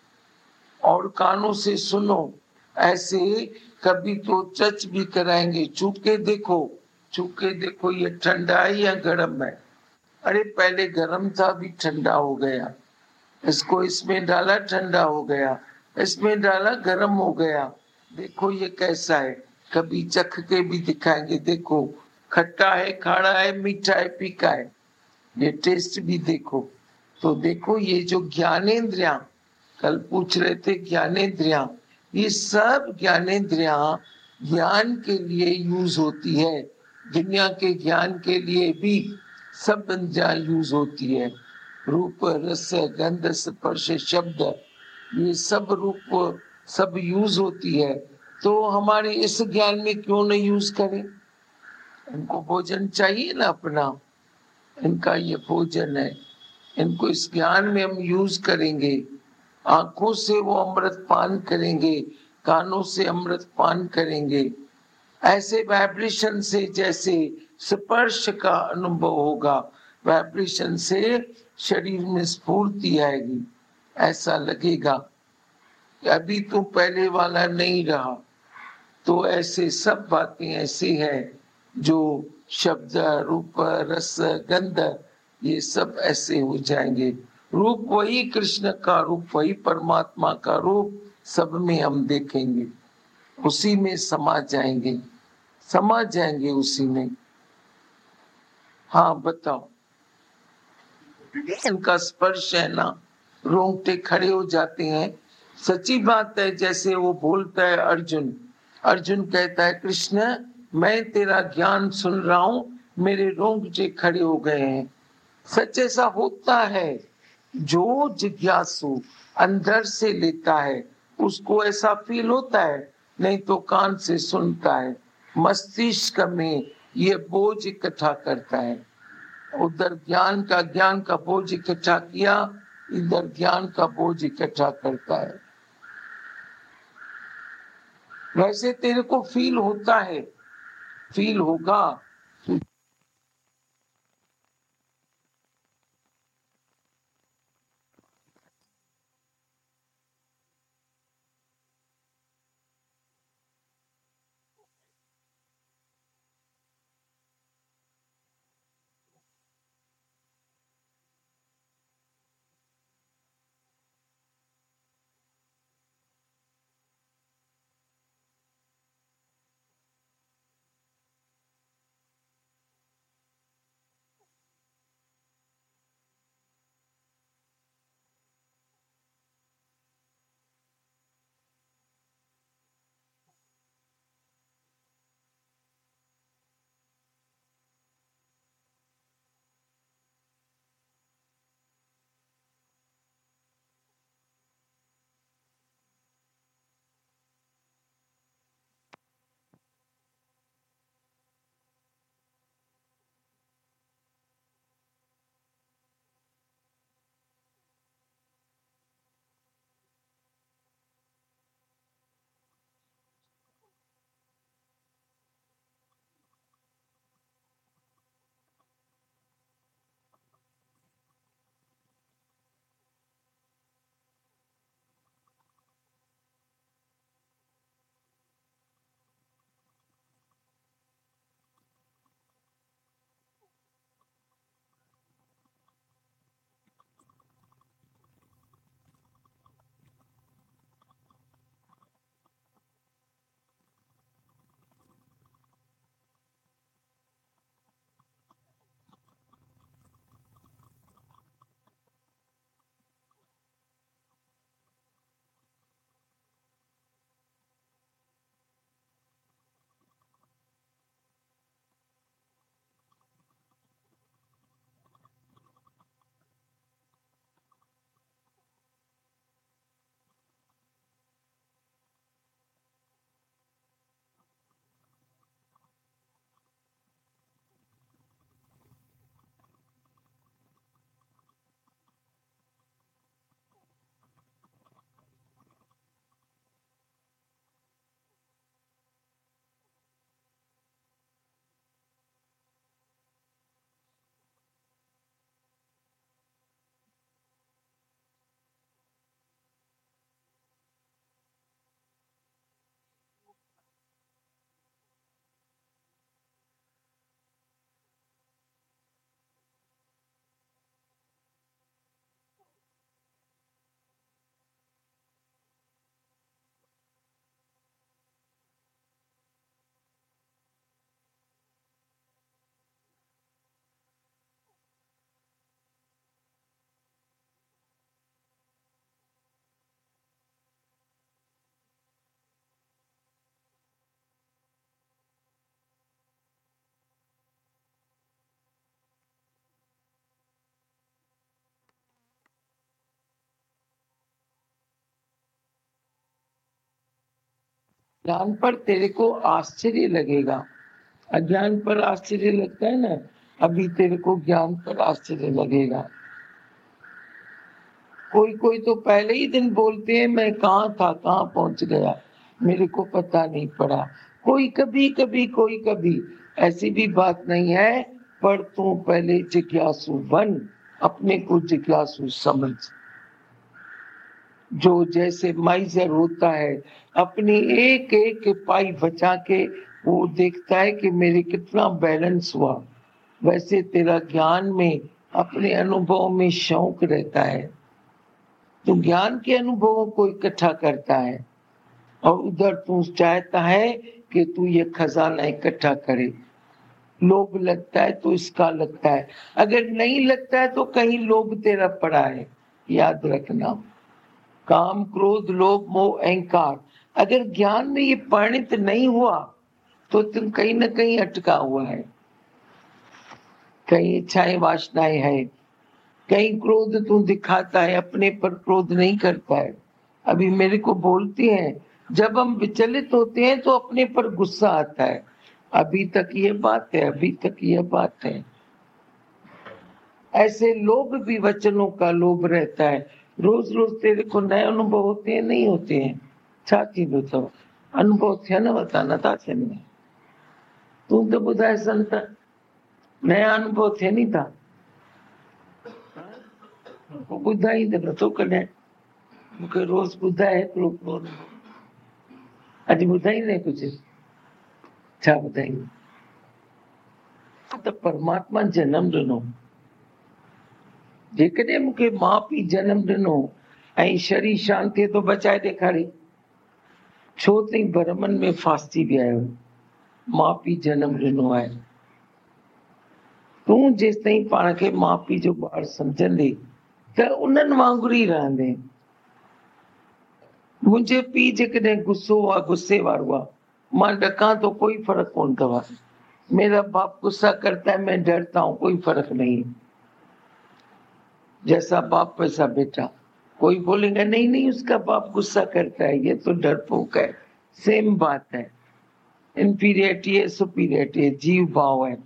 और कानों से सुनो। ऐसे कभी तो टच भी कराएंगे, छू के देखो, छू के देखो ये ठंडा है या गर्म है। अरे पहले गर्म था, अभी ठंडा हो गया, इसको इसमें डाला ठंडा हो गया, इसमें डाला गर्म हो गया, देखो ये कैसा है। कभी चख के भी दिखाएंगे, देखो खट्टा है, खाड़ा है, मीठा है, फीका है, ये टेस्ट भी देखो। तो देखो ये जो ज्ञानेंद्रियां, कल पूछ रहे थे ज्ञानेंद्रियां, ये सब ज्ञानेंद्रियां ज्ञान के लिए यूज होती है, दुनिया के ज्ञान के लिए भी सब इंद्रियां यूज होती है। रूप, रस, गंध, स्पर्श, शब्द, ये सब रूप सब यूज होती है। तो हमारे इस ज्ञान में क्यों नहीं यूज करें? इनको भोजन चाहिए ना अपना, इनका ये भोजन है, इनको इस ज्ञान में हम यूज करेंगे। आंखों से वो अमृत पान करेंगे, कानों से अमृत पान करेंगे। ऐसे वाइब्रेशन से जैसे स्पर्श का अनुभव होगा, वाइब्रेशन से शरीर में स्फूर्ति आएगी, ऐसा लगेगा कि अभी तो पहले वाला नहीं रहा। तो ऐसे सब बातें ऐसी हैं जो शब्द, रूप, रस, गंध, ये सब ऐसे हो जाएंगे। रूप वही कृष्ण का रूप, वही परमात्मा का रूप, सब में हम देखेंगे, उसी में समा जाएंगे, समा जाएंगे उसी में। हाँ बताओ, इनका स्पर्श है ना, रोंगटे खड़े हो जाते हैं। सच्ची बात है, जैसे वो बोलता है अर्जुन, अर्जुन कहता है कृष्ण मैं तेरा ज्ञान सुन रहा हूं, मेरे रोंगटे खड़े हो गए हैं। सच ऐसा होता है, जो जिज्ञासु अंदर से लेता है उसको ऐसा फील होता है, नहीं तो कान से सुनता है, मस्तिष्क में ये बोझ इकट्ठा करता है। उधर ज्ञान का बोझ इकट्ठा किया, इधर ज्ञान का बोझ इकट्ठा करता है। वैसे तेरे को फील होता है, फील होगा। ज्ञान पर तेरे को आश्चर्य लगेगा, अज्ञान पर आश्चर्य लगता है ना, अभी तेरे को ज्ञान पर आश्चर्य लगेगा। कोई कोई तो पहले ही दिन बोलते हैं मैं कहाँ था, कहाँ पहुंच गया, मेरे को पता नहीं पड़ा। कोई कभी कभी, कोई कभी, ऐसी भी बात नहीं है। पर तू पहले जिज्ञासु बन, अपने को जिज्ञासु समझ। जो जैसे माइजर होता है अपनी एक एक पाई बचा के वो देखता है कि मेरे कितना बैलेंस हुआ, वैसे तेरा ज्ञान में, अपने अनुभव में शौक रहता है। तू ज्ञान के अनुभवों को इकट्ठा करता है और उधर तू चाहता है कि तू ये खजाना इकट्ठा करे। लोभ लगता है तो इसका लगता है, अगर नहीं लगता है तो कहीं लोभ तेरा पड़ा है। याद रखना, काम क्रोध लोभ मोह अहंकार, अगर ज्ञान में ये परिणित नहीं हुआ तो तुम कहीं ना कहीं अटका हुआ है। कहीं इच्छाएं वासनाएं है, कहीं क्रोध तू दिखाता है, अपने पर क्रोध नहीं करता है। अभी मेरे को बोलती हैं, जब हम विचलित होते हैं तो अपने पर गुस्सा आता है। अभी तक ये बात है, अभी तक ये बात है। ऐसे लोभ भी वचनों का लोभ रहता है। रोज रोज तेरे को नए अनुभव होते हैं, नहीं होते हैं? छा थींदो अथव अनुभव थियन वता नथा थियनि? तू तो ॿुधाए संत, नया अनुभव थियनि था? ॿुधाई त नथो कॾहिं, मूंखे रोज ॿुधाए हिकिड़ो अनुभव। अॼु ॿुधाईंदे कुझु? छा ॿुधाईंदे? त परमात्मा जनम ॾिनो, जेकॾहिं मूंखे माउ पीउ जनम ॾिनो ऐं शरीर शांतीअ तो बचाए ॾेखारी, छो ताईं भरमनि में फासी विया आहियो? माउ पीउ जनम ॾिनो आहे, तूं जेसि ताईं पाण खे माउ पीउ जो ॿार सम्झंदे त उन्हनि वांगुरु ई रहंदे। मुंहिंजे पीउ जेकॾहिं गुस्सो आहे, गुस्से वारो आहे, मां ॾकां तो कोई फर्क कोन अथव। मेरा बाप गुस्सा करता है, मैं डरता हूं, कोई फर्क नहीं। जैसा बाप वैसा बेटा। कोई बोलेगा नहीं नहीं उसका बाप गुस्सा करता है, ये तो डरपोक है। सेम बात है, इंफीरियरिटी है, सुपीरियरिटी है, जीव भाव है।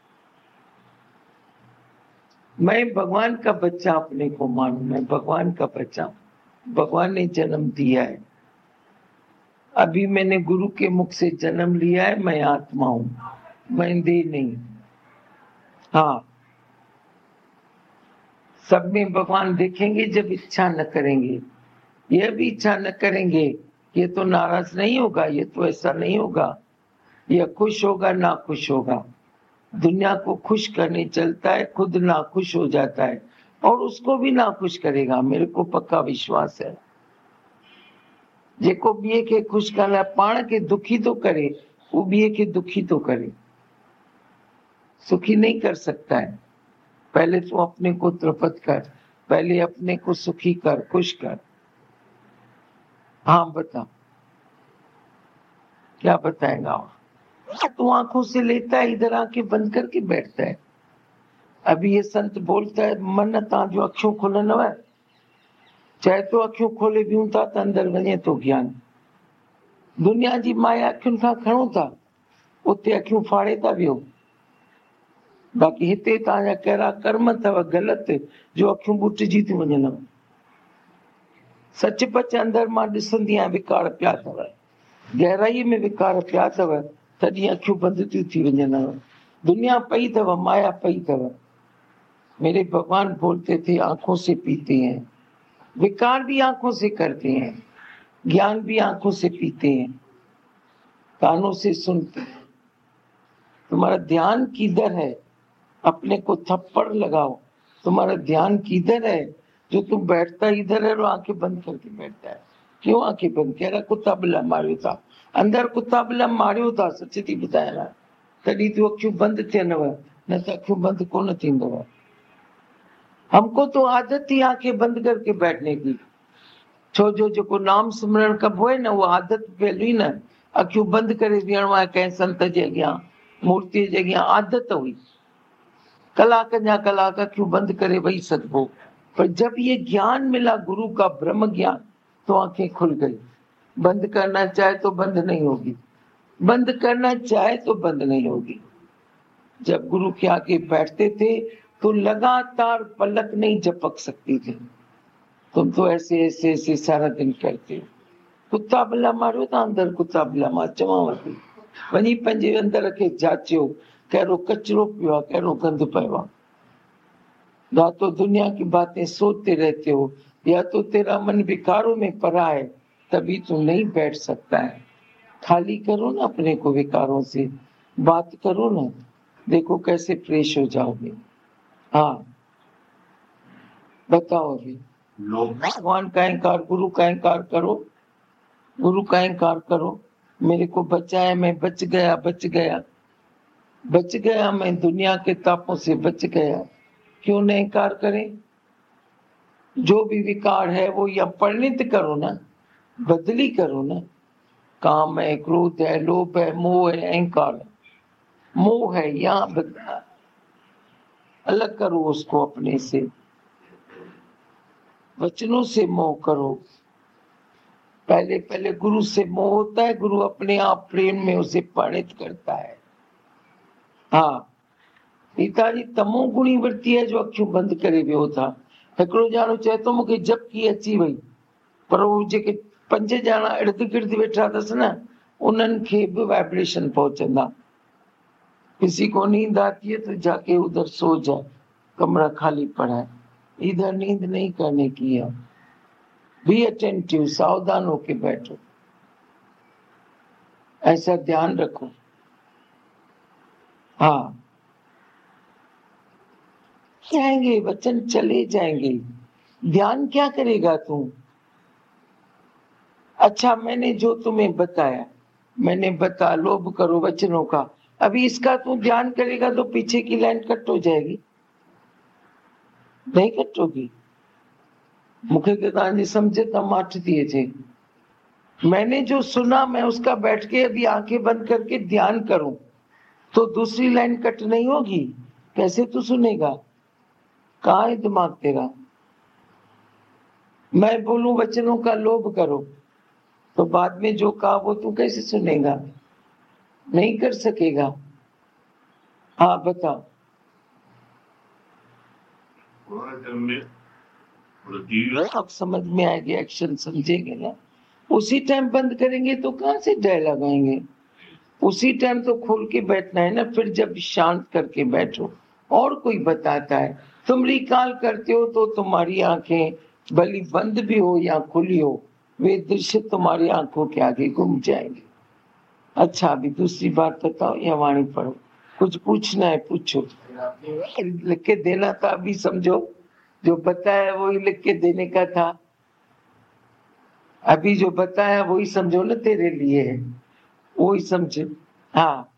मैं भगवान का बच्चा अपने को मानूं, मैं भगवान का बच्चा, भगवान ने जन्म दिया है। अभी मैंने गुरु के मुख से जन्म लिया है, मैं आत्मा हूं, मैं देह नहीं। हाँ, सब में भगवान देखेंगे जब इच्छा न करेंगे। यह भी इच्छा न करेंगे, ये तो नाराज नहीं होगा, ये तो ऐसा नहीं होगा, यह खुश होगा ना खुश होगा। दुनिया को खुश करने चलता है, खुद ना खुश हो जाता है और उसको भी ना खुश करेगा, मेरे को पक्का विश्वास है। जेको ॿिए खे खुश करण लाइ पाण खे दुखी तो करे, वो ॿिए खे दुखी तो करे, सुखी नहीं कर सकता है। पहले तो अपने को तृप्त कर, पहले अपने को सुखी कर, खुश कर। हाँ बता, क्या बताएगा? और तू आंखों से लेता है, इधर आंखें बंद करके बैठता है। अभी ये संत बोलता है, मन तांजो अखियों खुलनव, चाहे तो अखियों खोले बियूं था त अंदर वञे तो ज्ञान। दुनिया जी माया अखियुनि खां खणो था, उते अखियूं फाड़े था वियो। बाक़ी हिते तव्हांजा कहिड़ा कर्म अथव ग़लति जो अखियूं ॿुटिजी थियूं वञनि। सच पच अंदर मां ॾिसंदी आहियां, विकार पिया अथव, गहराई में विकार पिया अथव, तॾहिं अखियूं बंदि थियूं थी वञनि। दुनिया पई अथव, माया पई अथव। मेरे भगवान बोलते थे, आंखों से पीते हैं, विकार भी आंखों से करते हैं, ज्ञान भी आंखों से पीते हैं, कानों से सुनते हैं। तुम्हारा ध्यान किधर है? अपने को थप्पड़ लगाओ, तुम्हारा ध्यान किधर है? जो तुम बैठता इधर है और आंखें बंद करके बैठता है। क्यों आंखें बंद? कह रहा कुत्ता बिला मारियो था, अंदर कुत्ता बिला मारियो था, सच थी ॿुधायां, तॾहिं तूं अखियूं बंदि थियनव, न त अखियूं बंदि कोन थींदव। हमको तो आदत थी आंखें बंद करके बैठने की, छो जो नाम सिमरण कबो है न, वो आदत पहली न, अखियूं बंद करे विहणो आहे कंहिं संत जे अॻियां, मूर्ति जे अॻियां, आदत हुई। कलाक जा कलाक अखियूं बंद करे वही सघबो, पर जब ये ज्ञान मिला गुरु का, ब्रह्म ज्ञान, तो आंखें खुल गई। बंद करना चाहे तो बंद नहीं होगी, बंद करना चाहे तो बंद नहीं होगी। जब गुरु के आगे बैठते थे तो लगातार पलक नहीं झपक सकती थी। तुम तो ऐसे ऐसे ऐसे सारा दिन करते हो। कुत्ता बिला मारो तो अंदर कुत्ता बिला मार चवावती वही पंजे अंदर के जाचियो कहिड़ो कचरो पियो आहे, कहिड़ो गंद पियो आहे। या तो दुनिया की बातें सोचते रहते हो, या तो तेरा मन विकारों में पड़ा है, तभी तू नहीं बैठ सकता है। खाली करो ना अपने को विकारों से, बात करो ना, देखो कैसे फ्रेश हो जाओगे। हाँ बताओ अभी। भगवान का इंकार, गुरु का इंकार करो, गुरु का इंकार करो। मेरे को बचाया, मैं बच गया, बच गया, बच गया, मैं दुनिया के तापों से बच गया। क्यों नहीं इंकार करें? जो भी विकार है वो या परिणित करो ना, बदली करो ना। काम है, क्रोध है, लोभ है, मोह है, अहंकार है, मोह है, यहाँ बदला अलग करो उसको अपने से। वचनों से मोह करो। पहले पहले गुरु से मोह होता है, गुरु अपने आप प्रेम में उसे परिणित करता है। हाँ पिताजी तमोगुणी वृत्ति है जो अखियूं बंद करे वियो था। हिकिड़ो ॼाणो चए थो मूंखे झपकी अची वई, पर उहो जेके 5 ॼणा इर्द गिर्द वेठा अथसि न, उन्हनि खे बि वाइब्रेशन पहुचंदा। किसी को नींद आती है तो जाके उधर सो जा, कमरा खाली पड़ा है, इधर नींद नहीं करने की है। बी अटेंटिव, सावधान होके बैठो, ऐसा ध्यान रखो। हाँ जाएंगे वचन, चले जाएंगे। ध्यान क्या करेगा तू? अच्छा मैंने जो तुम्हें बताया, मैंने बता लोभ करो वचनों का, अभी इसका तू ध्यान करेगा तो पीछे की लाइन कट हो जाएगी, नहीं कट होगी। मुखे के तव्हांजी समझे त माठ थी अचे। मैंने जो सुना मैं उसका बैठ के अभी आंखें बंद करके ध्यान करूं तो दूसरी लाइन कट नहीं होगी। कैसे तू सुनेगा? कहाँ है दिमाग तेरा? मैं बोलूं वचनों का लोभ करो तो बाद में जो कहा वो तू कैसे सुनेगा? नहीं कर सकेगा। हाँ बताओ। अब समझ में आएगी, एक्शन समझेंगे ना। उसी टाइम बंद करेंगे तो कहाँ से डायलॉग आएंगे? उसी टाइम तो खोल के बैठना है ना। फिर जब शांत करके बैठो और कोई बताता है, तुम रिकॉल करते हो तो तुम्हारी आंखें भली बंद भी हो या खुली हो, वे दृश्य तुम्हारी आंखों के आगे घूम जाएंगे। अच्छा अभी दूसरी बात बताओ या वाणी पढ़ो। कुछ पूछना है पूछो। लिख के देना था, अभी समझो जो बताया वही लिख के देने का था। अभी जो बताया वही समझो ना, तेरे लिए है, वही समझो। हाँ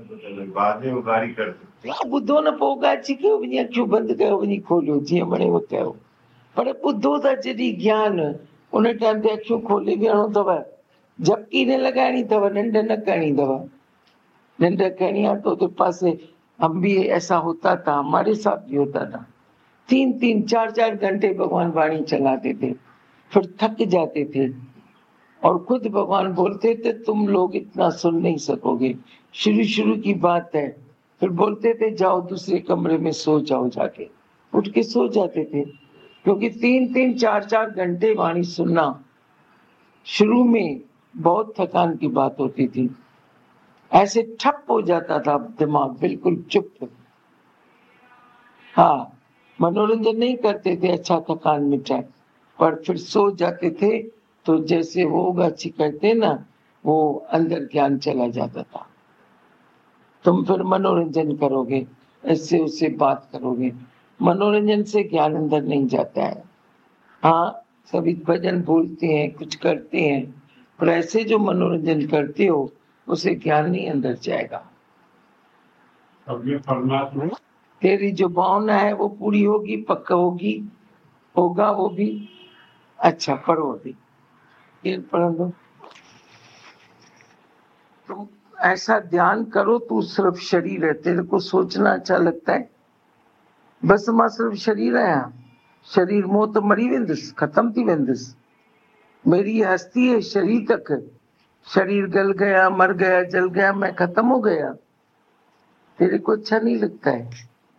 ॿुधो न पोइ गाची कयो, वञी अखियूं बंदि कयो, वञी खोलियो जीअं वणेव कयो। पर ॿुधो त जॾहिं ज्ञान, उन टाइम ते अखियूं खोले वेहणो अथव, झपकी न लॻाइणी अथव, निंड न करणी अथव। निंड करणी आहे तो पासे हम भी ऐसा होता था, हमारे साथ भी होता था। 3-3, 4-4 घंटे भगवान वाणी चलाते थे, फिर थक जाते थे और खुद भगवान बोलते थे तुम लोग इतना सुन नहीं सकोगे। शुरू शुरू की बात है। फिर बोलते थे जाओ दूसरे कमरे में सो जाओ, जाके उठ के सो जाते थे, क्योंकि 3-3, 4-4 घंटे वाणी सुनना शुरू में बहुत थकान की बात होती थी। ऐसे ठप हो जाता था दिमाग, बिल्कुल चुप। हाँ मनोरंजन नहीं करते थे, अच्छा थकान मिटाए, पर फिर सो जाते थे तो जैसे वो गाची करते ना, वो अंदर ज्ञान चला जाता था। तुम फिर मनोरंजन करोगे, इससे उससे बात करोगे, मनोरंजन से ज्ञान अंदर नहीं जाता है। हाँ सभी भजन बोलते हैं, कुछ करते हैं, पर ऐसे जो मनोरंजन करते हो उसे ज्ञान नहीं अंदर जाएगा। तेरी जो भावना है वो पूरी होगी, पक्का होगी, होगा वो भी। अच्छा पढ़ो अभी, ये पढ़ दो। तुम ऐसा ध्यान करो, तू सिर्फ शरीर है, तेरे को सोचना अच्छा लगता है, बस मां सिर्फ शरीर आहियां, शरीर मोह तो मरी वेंदुसि, खत्म थी वेंदुसि। मेरी ये हस्ती है, शरीर तक है। शरीर गल गया, मर गया, जल गया, मैं खत्म हो गया, तेरे को अच्छा नहीं लगता है।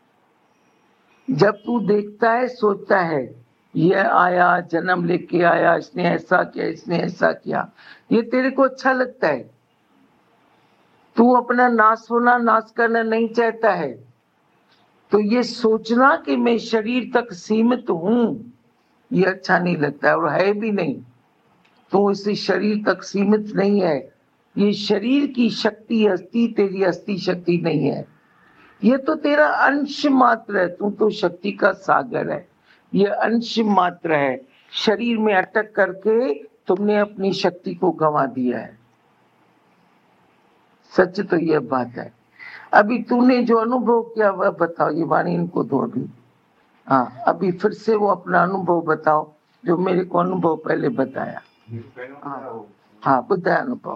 जब तू देखता है, सोचता है ये आया, जन्म लेके आया, इसने ऐसा किया, इसने ऐसा किया, ये तेरे को अच्छा लगता है। तू अपना नाश होना, नाश करना नहीं चाहता है। तो ये सोचना कि मैं शरीर तक सीमित हूं, ये अच्छा नहीं लगता है, और है भी नहीं। तो इस शरीर तक सीमित नहीं है। ये शरीर की शक्ति अस्थि तेरी अस्थि शक्ति नहीं है। ये तो तेरा अंश मात्र है, तू तो शक्ति का सागर है। ये अंश मात्र है। शरीर में अटक करके तुमने अपनी शक्ति को गंवा दिया है। सच तो यह बात है। अभी तूने जो अनुभव किया वह बताओ। ये वाणी इनको दो अभी। हाँ, अभी फिर से वो अपना अनुभव बताओ जो मेरे को अनुभव पहले बताया। हाँ, बुद्धा अनुभव।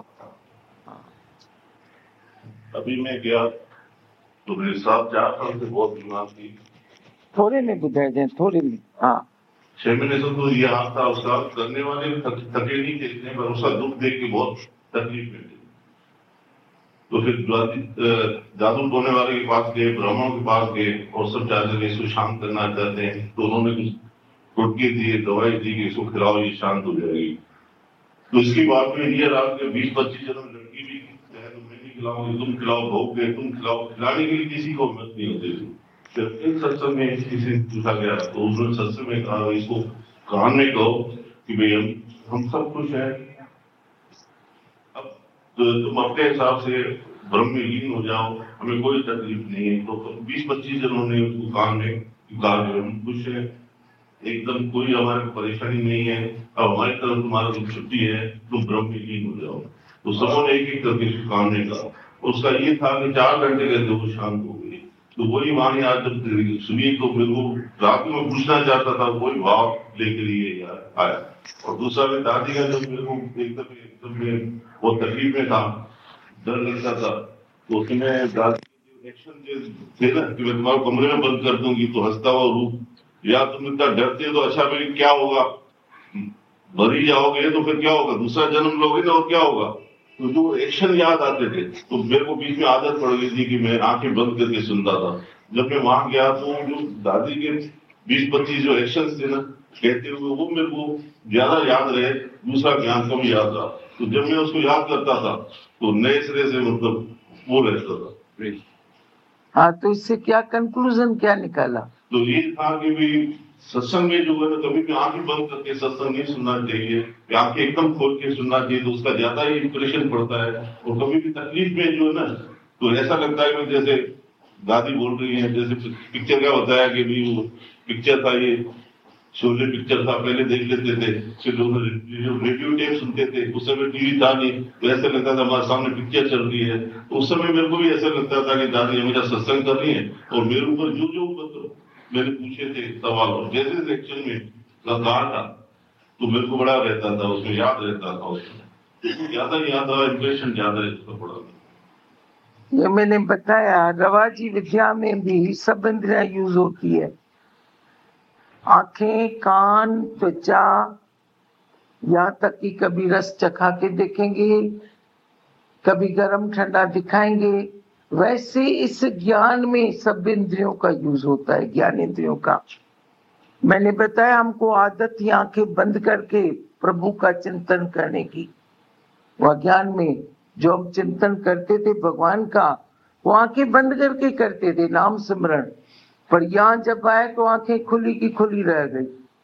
अभी मैं गया तो मेरे साथ 4 साल से बहुत बीमार थी। थोड़े में बुझाए जाए, थोड़े में। हाँ, 6 महीने से तो ये हाथ था, उसका करने वाले भी थके नहीं थे इतने, पर उसका दुख देख के बहुत तकलीफ में थे। तो फिर जादू टोने वाले के पास गए, ब्राह्मणों के पास गए, और सब चाहते थे इसको शांत करना चाहते हैं। तो उन्होंने कुछ टुटके दिए, दवाई दी कि इसको खिलाओ, ये शांत हो जाएगी। तो इसकी बात में ये रात के 20-25 जन्म लड़की भी चाहे तो मैं नहीं खिलाऊंगी, तुम खिलाओ, बहू के तुम खिलाओ, खिलाने के लिए किसी को हिम्मत नहीं होती थी। जब एक सत्संग में किसी पूछा गया तो उसने सत्संग में कहा, इसको कान में कहो कि भाई हम सब खुश हैं, अब तो तुम अपने हिसाब से ब्रह्म में लीन हो जाओ, हमें कोई तकलीफ नहीं है। तो 20-25 जनों ने उसको कान में कहा हम खुश हैं, एकदम कोई हमारी परेशानी नहीं है, अब हमारी तरफ तुम्हारा जो छुट्टी है, तुम ब्रह्म में लीन हो जाओ। तो सबों ने एक एक करके कान में कहा। उसका ये था कि 4 घंटे के वो शांत हो गई। तो वही वाणी आज जब सुनी तो फिर वो रात में पूछना चाहता था, वही भाव लेकर ये आया। और दूसरा में दादी का जब मेरे को एकदम में वो तकलीफ में था, डर लगता था, तो उसमें दादी एक्शन थे ना कि मैं तुम्हारे कमरे में बंद कर दूंगी, तो हंसता हुआ रूप, या तुम इतना डरते तो अच्छा भाई क्या होगा, मर ही जाओगे तो फिर क्या होगा, दूसरा जन्म लोगे ना, और क्या होगा। तो जो एक्शन याद आते थे, तो मेरे को बीच में आदत पड़ गई थी कि मैं आंखें बंद करके सुनता था। जब मैं वहां गया तो जो दादी के 20-25 जो एक्शन थे ना कहते हुए, वो मेरे को ज्यादा याद रहे, दूसरा ज्ञान कम याद रहा। तो जब मैं उसको याद करता था तो नए सिरे से मतलब वो रहता था। हाँ, तो इससे क्या कंक्लूजन क्या निकाला? तो ये था कि भाई सत्संग में जो है ना, कभी भी आंखें बंद करके सत्संग नहीं सुनना चाहिए, आंखें एकदम खोल के सुनना चाहिए, तो उसका ज्यादा ही इंप्रेशन पड़ता है। और कभी भी तकलीफ में जो है ना, तो ऐसा लगता है कि जैसे दादी बोल रही है, जैसे पिक्चर का बताया कि भाई वो पिक्चर था, ये शोले पिक्चर था, पहले देख लेते थे, फिर लोग रेडियो टेप सुनते थे, उस समय टीवी था नहीं, तो ऐसा लगता था हमारे सामने पिक्चर चल रही है। तो उस समय मेरे को भी ऐसा लगता था कि दादी हमेशा सत्संग कर रही है, और मेरे ऊपर जो जो मतलब मैंने पूछे थे सवाल, और जैसे एक्शन में कहा था, तो मेरे को बड़ा रहता था, उसमें याद रहता था, उसमें ज्यादा याद रहा, इंप्रेशन ज्यादा रहता पड़ा। ये मैंने बताया, रवाजी विद्या में भी सब इंद्रियां यूज होती है। आंखें, कान, त्वचा, यहाँ तक कि कभी रस चखा के देखेंगे, कभी गर्म ठंडा दिखाएंगे। वैसे इस ज्ञान में सब इंद्रियों का यूज होता है, ज्ञान इंद्रियों का। मैंने बताया हमको आदत थी आंखें बंद करके प्रभु का चिंतन करने की। वह ज्ञान में जो हम चिंतन करते थे भगवान का, वो आंखें बंद करके करते थे, नाम स्मरण। पर यहाँ जब आए तो आंखें खुली की खुली रह गई।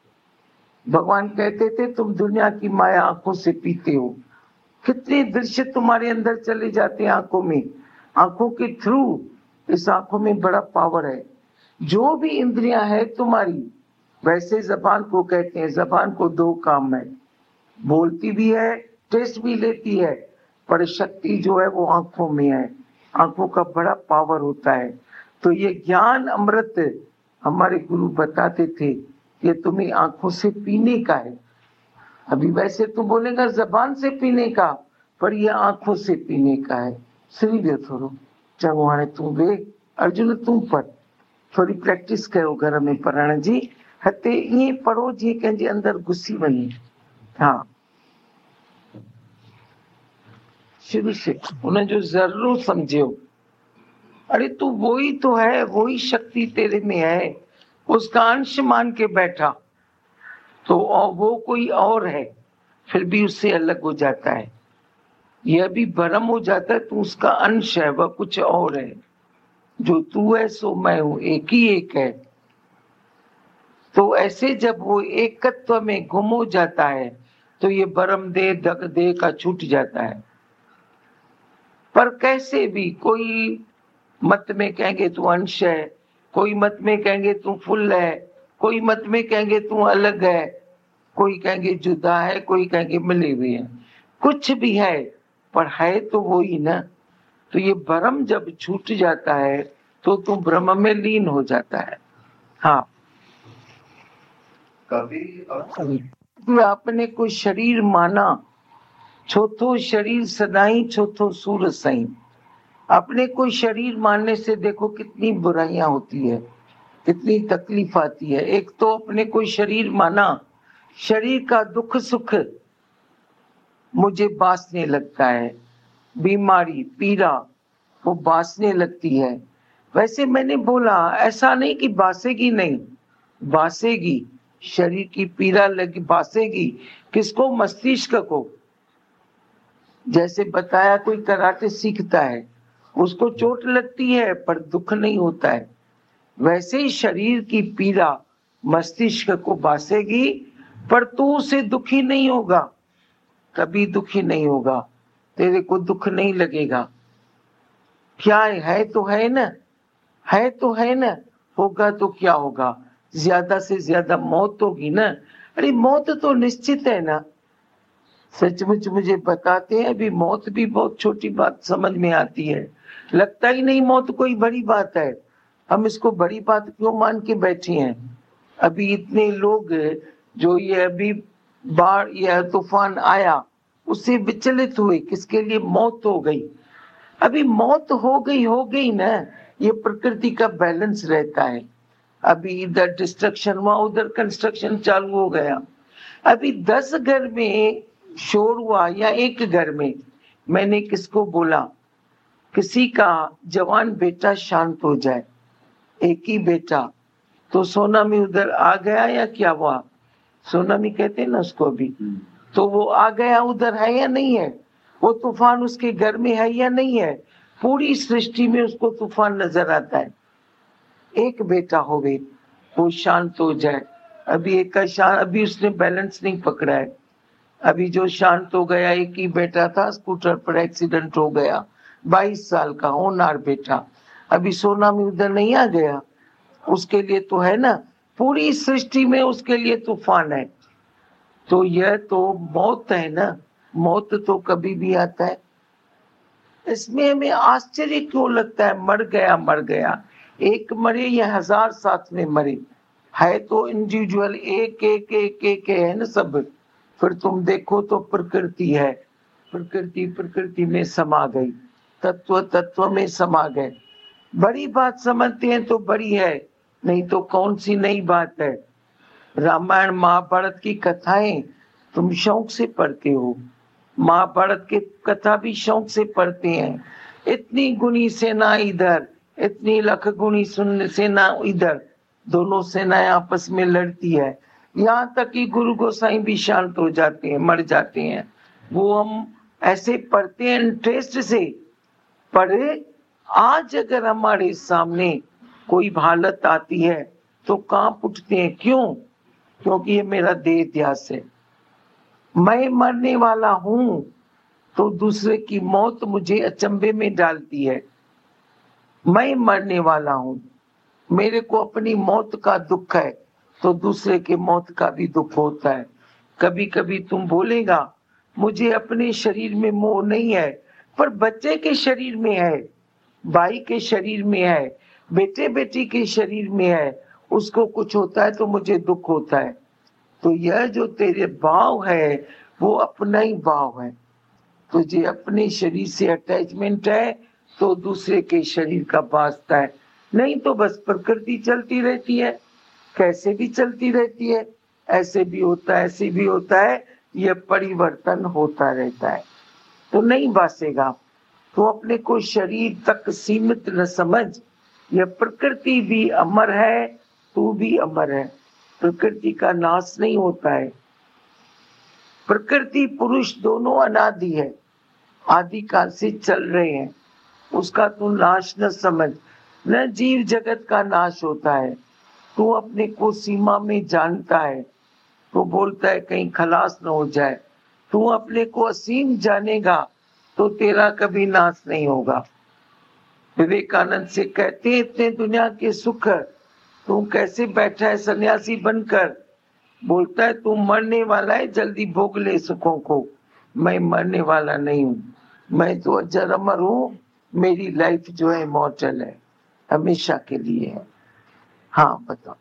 भगवान कहते थे तुम दुनिया की माया आंखों से पीते हो। कितने दृश्य तुम्हारे अंदर चले जाते हैं आंखों में, आंखों के थ्रू। इस आंखों में बड़ा पावर है। जो भी इंद्रियां है तुम्हारी, वैसे जबान को कहते हैं, जबान को 2 काम है, बोलती भी है, टेस्ट भी लेती है, पर शक्ति जो है वो आंखों में है। आंखों का बड़ा पावर होता है। तो ये ज्ञान अमृत हमारे गुरु बताते थे, ये तुम्हें आंखों से पीने का है। अभी वैसे तो बोलेगा जबान से पीने का, पर ये आंखों से पीने का है। श्री थोड़ो चंगवाणे तू वे अर्जुन तू पढ़, थोड़ी प्रैक्टिस कयो घर में पढ़ण जी। हते ईअं पढ़ो जीअं कंहिंजे अंदर घुसी वञे। हाँ, शुरू से उन्हें जो जरूर समझे हो, अरे तू वही तो है, वही शक्ति तेरे में है, उसका अंश मान के बैठा तो वो कोई और है, फिर भी उससे अलग हो जाता है। यह भी भ्रम हो जाता है, तू उसका अंश है, वह कुछ और है। जो तू है सो मैं हूं, एक ही एक है। तो ऐसे जब वो एकत्व में गुम हो जाता है तो ये भ्रम देह दग देह का छूट जाता है। पर कैसे भी, कोई मत में कहेंगे तू अंश है, कोई मत में कहेंगे तू फुल है, कोई मत में कहेंगे तू अलग है, कोई कहेंगे जुदा है, कोई कहेंगे मिले हुए हैं। कुछ भी है पर है तो वो ही ना। तो ये भ्रम जब छूट जाता है तो तू ब्रह्म में लीन हो जाता है। हाँ, कभी आपने कोई शरीर माना, छोथो शरीर सदाई छोथो सूर सही। अपने कोई शरीर मानने से देखो कितनी बुराइयां होती है, कितनी तकलीफ आती है। एक तो अपने कोई शरीर माना, शरीर का दुख सुख मुझे बांसने लगता है, बीमारी पीड़ा वो बांसने लगती है। वैसे मैंने बोला ऐसा नहीं कि बांसेगी नहीं, बांसेगी, शरीर की पीड़ा लगी बांसेगी। किसको? मस्तिष्क को। जैसे बताया कोई कराटे सीखता है, उसको चोट लगती है पर दुख नहीं होता है, वैसे ही शरीर की पीड़ा मस्तिष्क को बांसेगी पर तू उसे दुखी नहीं होगा, कभी दुखी नहीं होगा, तेरे को दुख नहीं लगेगा। क्या है तो है ना, है तो है ना, होगा तो क्या होगा, ज्यादा से ज्यादा मौत होगी ना। अरे मौत तो निश्चित है ना। सचमुच मुझे बताते हैं अभी मौत भी बहुत छोटी बात समझ में आती है, लगता ही नहीं मौत कोई बड़ी बात है। हम इसको बड़ी बात क्यों मान के बैठे हैं। अभी इतने लोग जो ये अभी बाढ़ या तूफान आया उससे विचलित हुए, किसके लिए मौत हो गई। अभी मौत हो गई ना, ये प्रकृति का बैलेंस रहता है। अभी इधर डिस्ट्रक्शन हुआ, उधर कंस्ट्रक्शन चालू हो गया। अभी 10 घर में शोर हुआ या एक घर में, मैंने किसको बोला किसी का जवान बेटा शांत हो जाए, एक ही बेटा, तो सुनामी उधर आ गया या क्या हुआ, सुनामी कहते हैं ना उसको अभी, तो वो आ गया उधर है या नहीं है, वो तूफान उसके घर में है या नहीं है। पूरी सृष्टि में उसको तूफान नजर आता है। एक बेटा हो गई वो शांत हो जाए, अभी एक का शांत, अभी उसने बैलेंस नहीं पकड़ा है। अभी जो शांत हो गया एक ही बेटा था, स्कूटर पर एक्सीडेंट हो गया, 22 साल का होनार बेटा। अभी सुनामी उधर नहीं आ गया, उसके लिए तो है ना, पूरी सृष्टि में उसके लिए तूफान है। तो यह तो मौत है ना, मौत तो कभी भी आता है। इसमें हमें आश्चर्य क्यों लगता है, मर गया, एक मरे या 1000 साथ में मरे, है तो इंडिविजुअल, एक है ना सब। फिर तुम देखो तो प्रकृति है, प्रकृति में समा गई, तत्व में समा गए। बड़ी बात समझते हैं तो बड़ी है, नहीं तो कौन सी नई बात है। रामायण महाभारत की कथाएं तुम शौक से पढ़ते हो, महाभारत की कथा भी शौक से पढ़ते हैं। इतनी गुणी सेना इधर, इतनी लख गुणी सेना इधर, दोनों सेनाएं आपस में लड़ती है। यहाँ तक कि गुरु गोसाई भी शांत हो जाते हैं, मर जाते हैं। वो हम ऐसे पढ़ते हैं इंटरेस्ट से। पर आज अगर हमारे सामने कोई हालत आती है तो कांप उठते हैं। क्यों? क्योंकि ये मेरा देह इतिहास है, मैं मरने वाला हूं तो दूसरे की मौत मुझे अचंभे में डालती है। मैं मरने वाला हूं, मेरे को अपनी मौत का दुख है तो दूसरे के मौत का भी दुख होता है। कभी कभी तुम बोलेगा मुझे अपने शरीर में मोह नहीं है, पर बच्चे के शरीर में है, भाई के शरीर में है, बेटे बेटी के शरीर में है, उसको कुछ होता है तो मुझे दुख होता है। तो यह जो तेरे भाव है वो अपना ही भाव है। तुझे अपने शरीर से अटैचमेंट है तो दूसरे के शरीर का वास्ता है, नहीं तो बस प्रकृति चलती रहती है, कैसे भी चलती रहती है, ऐसे भी होता है, ऐसे भी होता है, यह परिवर्तन होता रहता है। तो नहीं बासेगा। तो अपने को शरीर तक सीमित न समझ, यह प्रकृति भी अमर है, तू भी अमर है। प्रकृति का नाश नहीं होता है। प्रकृति पुरुष दोनों अनादि है, आदि काल से चल रहे हैं, उसका तू नाश न समझ। न जीव जगत का नाश होता है। तू अपने को सीमा में जानता है तो बोलता है कहीं खलास न हो जाए। तू अपने को असीम जानेगा तो तेरा कभी नाश नहीं होगा। विवेकानंद से कहते हैं इतने दुनिया के सुख तू कैसे बैठा है सन्यासी बनकर। बोलता है तू मरने वाला है, जल्दी भोग ले सुखों को। मैं मरने वाला नहीं हूँ, मैं तो अजर अमर हूँ। मेरी लाइफ जो है इमॉर्टल है, हमेशा के लिए है। हाँ बताओ।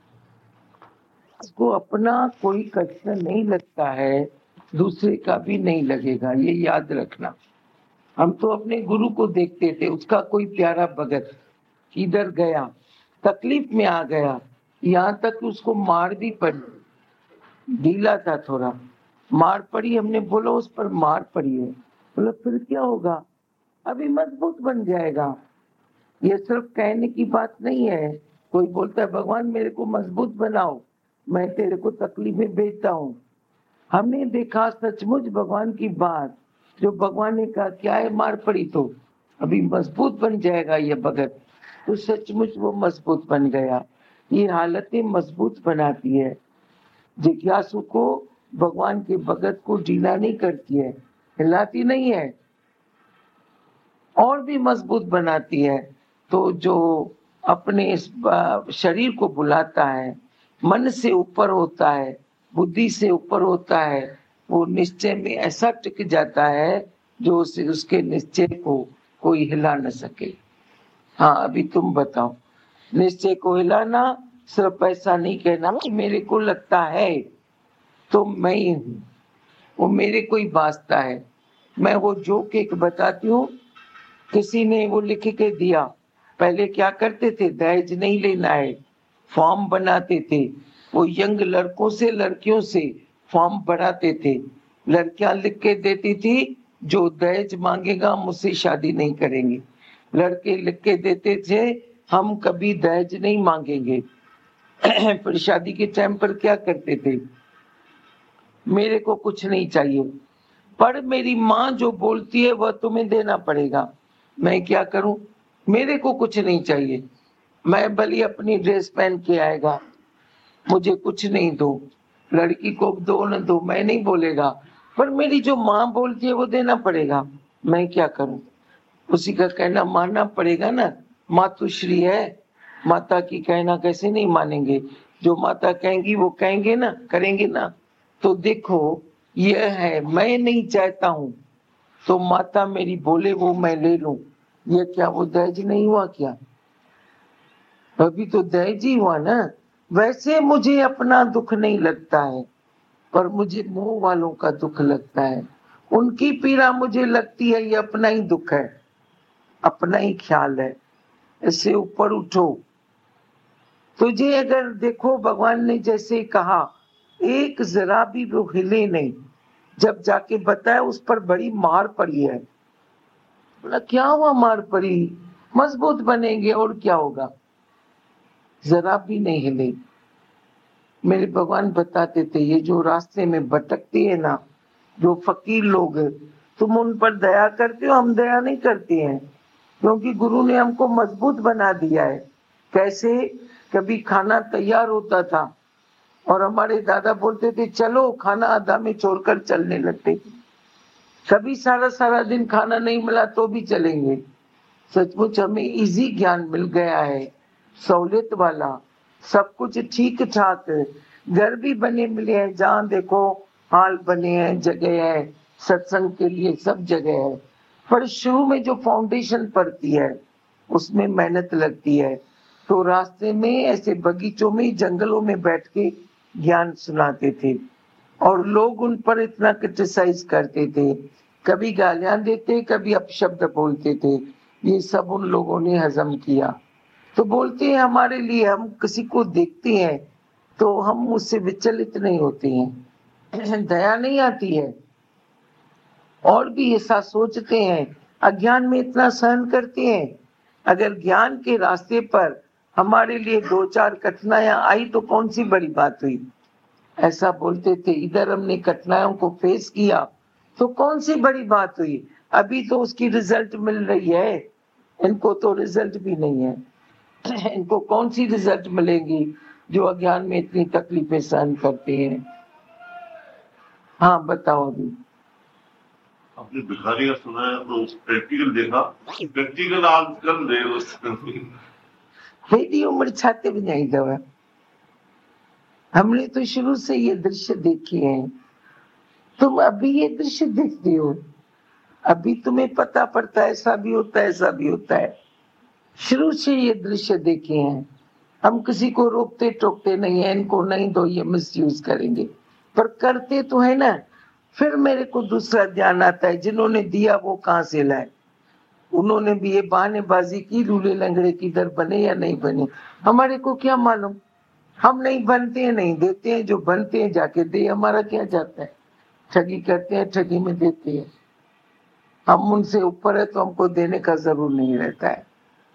उसको अपना कोई कष्ट नहीं लगता है, दूसरे का भी नहीं लगेगा, ये याद रखना। हम तो अपने गुरु को देखते थे, उसका कोई प्यारा भगत किधर गया, तकलीफ में आ गया, यहाँ तक उसको मार भी पड़ी। ढीला था थोड़ा, मार पड़ी। हमने बोला उस पर मार पड़ी है, बोला फिर क्या होगा, अभी मजबूत बन जाएगा। ये सिर्फ कहने की बात नहीं है। कोई बोलता है भगवान मेरे को मजबूत बनाओ, मैं तेरे को तकलीफ में भेजता हूँ। हमने देखा सचमुच भगवान की बात, जो भगवान ने कहा क्या है, मार पड़ी तो अभी मजबूत बन जाएगा ये भगत, तो सचमुच वो मजबूत बन गया। ये हालतें मजबूत बनाती है। जिज्ञासु को भगवान के भगत को ढीला नहीं करती है, हिलाती नहीं है, और भी मजबूत बनाती है। तो जो अपने इस शरीर को बुलाता है, मन से ऊपर होता है, बुद्धि से ऊपर होता है, वो निश्चय में ऐसा टिक जाता है जो उसके निश्चय को कोई हिला न सके। हाँ अभी तुम बताओ। निश्चय को हिलाना सिर्फ ऐसा नहीं कहना कि मेरे को लगता है तो मैं ही हूँ, वो मेरे को ही बासता है। मैं वो जोक एक बताती हूँ, किसी ने वो लिख के दिया। पहले क्या करते थे, दहेज नहीं लेना है, फॉर्म बनाते थे। वो यंग लड़कों से लड़कियों से फॉर्म भराते थे। लड़कियां लिख के देती थी जो दहेज मांगेगा मुझसे शादी नहीं करेंगे। लड़के लिख के देते थे हम कभी दहेज नहीं मांगेंगे। फिर शादी के टाइम पर क्या करते थे, मेरे को कुछ नहीं चाहिए, पर मेरी माँ जो बोलती है वह तुम्हें देना पड़ेगा। मैं क्या करूं, मेरे को कुछ नहीं चाहिए, मैं भले अपनी ड्रेस पहन के आएगा, मुझे कुछ नहीं दो। लड़की को दो न दो मैं नहीं बोलेगा, पर मेरी जो माँ बोलती है वो देना पड़ेगा। मैं क्या करूं, उसी का कहना मानना पड़ेगा ना। मातुश्री है, माता की कहना कैसे नहीं मानेंगे। जो माता कहेंगी वो कहेंगे ना, करेंगे ना। तो देखो यह है, मैं नहीं चाहता हूं तो माता मेरी बोले वो मैं ले लूं। ये क्या वो दहेज नहीं हुआ क्या, अभी तो दहेज ही हुआ ना। वैसे मुझे अपना दुख नहीं लगता है, पर मुझे मोह वालों का दुख लगता है। उनकी पीड़ा मुझे लगती है ये अपना ही दुख है, अपना ही ख्याल है। इससे ऊपर उठो। तुझे अगर देखो भगवान ने जैसे कहा एक जरा भी वो हिले नहीं, जब जाके बताया उस पर बड़ी मार पड़ी है। बोला क्या हुआ, मार पड़ी, मजबूत बनेंगे और क्या होगा, जरा भी नहीं हिले। मेरे भगवान बताते थे ये जो रास्ते में भटकती है ना, जो फकीर लोग है, तुम उन पर दया करते हो, हम दया नहीं करते हैं, क्योंकि गुरु ने हमको मजबूत बना दिया है। कैसे, कभी खाना तैयार होता था और हमारे दादा बोलते थे चलो, खाना आधा में छोड़कर चलने लगते थे। कभी सारा सारा दिन खाना नहीं मिला तो भी चलेंगे। सचमुच हमें इजी ज्ञान मिल गया है, सहूलियत वाला, सब कुछ ठीक ठाक, घर भी बने मिले हैं, जहाँ देखो हाल बने हैं, जगह है सत्संग के लिए, सब जगह है। पर शुरू में जो फाउंडेशन पड़ती है उसमें मेहनत लगती है। तो रास्ते में ऐसे बगीचों में, जंगलों में बैठ के ज्ञान सुनाते थे और लोग उन पर इतना क्रिटिसाइज करते थे, कभी गालियां देते, कभी अपशब्द बोलते थे। ये सब उन लोगों ने हजम किया। तो बोलते हैं हमारे लिए, हम किसी को देखते हैं तो हम उससे विचलित नहीं होते हैं, दया नहीं आती है। और भी ऐसा सोचते हैं, अज्ञान में इतना सहन करते हैं। अगर ज्ञान के रास्ते पर हमारे लिए 2-4 कठिनाइयां आई तो कौन सी बड़ी बात हुई, ऐसा बोलते थे। इधर हमने कठिनाइयों को फेस किया तो कौन सी बड़ी बात हुई, अभी तो उसकी रिजल्ट मिल रही है, इनको तो रिजल्ट भी नहीं है। इनको कौन सी रिजल्ट मिलेगी जो अज्ञान में इतनी तकलीफें सहन करते हैं। हाँ बताओ अभी। आपने भिखारी का सुना है तो प्रैक्टिकल देखा, प्रैक्टिकल आज कर दे हेडी उम्र छाते भी नहीं दवा। हमने तो शुरू से ये दृश्य देखे हैं, तुम अभी ये दृश्य देखते हो, अभी तुम्हें पता पड़ता है ऐसा भी होता है ऐसा भी होता है। शुरू से ये दृश्य देखे हैं, हम किसी को रोकते टोकते नहीं है, इनको नहीं दो ये मिसयूज करेंगे, पर करते तो है ना। फिर मेरे को दूसरा ध्यान आता है, जिन्होंने दिया वो कहाँ से लाए, उन्होंने भी ये बहानेबाजी की, लूले लंगड़े किधर बने या नहीं बने, हमारे को क्या मालूम। हम नहीं बनते हैं नहीं देते हैं, जो बनते हैं जाके दे, हमारा क्या जाता है। ठगी करते हैं, ठगी में देते हैं, हम उनसे ऊपर है तो हमको देने का जरूर नहीं रहता है।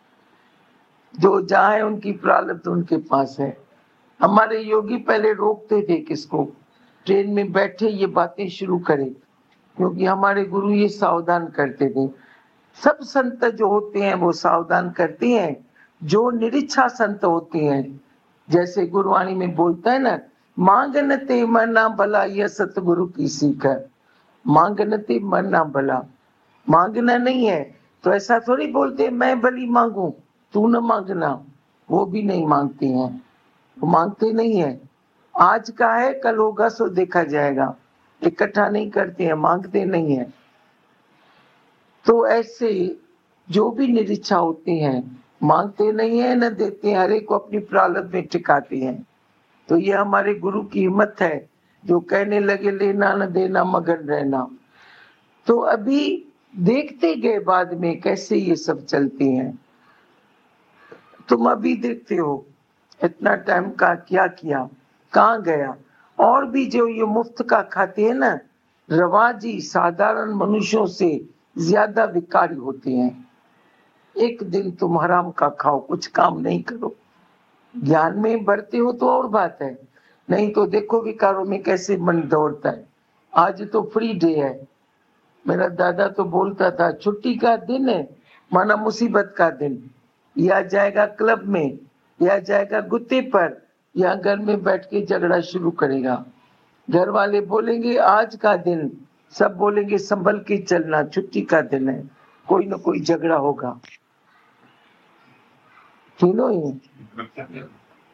जो जहाँ है उनकी प्रारब्ध उनके पास है। हमारे योगी पहले रोकते थे किसको, ट्रेन में बैठे ये बातें शुरू करे, क्योंकि हमारे गुरु ये सावधान करते थे। सब संत जो होते हैं वो सावधान करते हैं, जो निरीच्छा संत होते हैं, जैसे गुरुवाणी में बोलता है ना, मांगनते मरना भला यह सतगुरु की सीख है। मांगनते मरना भला, मांगना नहीं है तो ऐसा थोड़ी बोलते मैं भली मांगू तू न मांगना, वो भी नहीं मांगते हैं, वो मांगते नहीं है। आज का है कल होगा सो देखा जाएगा, इकट्ठा नहीं करते हैं, मांगते नहीं है। तो ऐसे जो भी निरीच्छा होते हैं मांगते नहीं है न देते हैं, हर एक को अपनी प्रारब्ध में टिकाते हैं। तो ये हमारे गुरु की हिम्मत है जो कहने लगे लेना न देना मगन रहना। तो अभी देखते गए बाद में कैसे ये सब चलते हैं, तुम अभी देखते हो इतना टाइम का क्या किया, कहाँ गया। और भी जो ये मुफ्त का खाते हैं ना, रवाजी साधारण मनुष्यों से ज्यादा विकारी होते हैं। एक दिन तुम हराम का खाओ, कुछ काम नहीं करो, ज्ञान में बढ़ते हो तो और बात है, नहीं तो देखो विकारों में कैसे मन दौड़ता है। आज तो फ्री डे है, मेरा दादा तो बोलता था छुट्टी का दिन है माना मुसीबत का दिन, या जाएगा क्लब में या जाएगा गुत्ते पर या घर में बैठ के झगड़ा शुरू करेगा। घर वाले बोलेंगे आज का दिन, सब बोलेंगे संभल के चलना, छुट्टी का दिन है, कोई ना कोई झगड़ा होगा। सुनो ये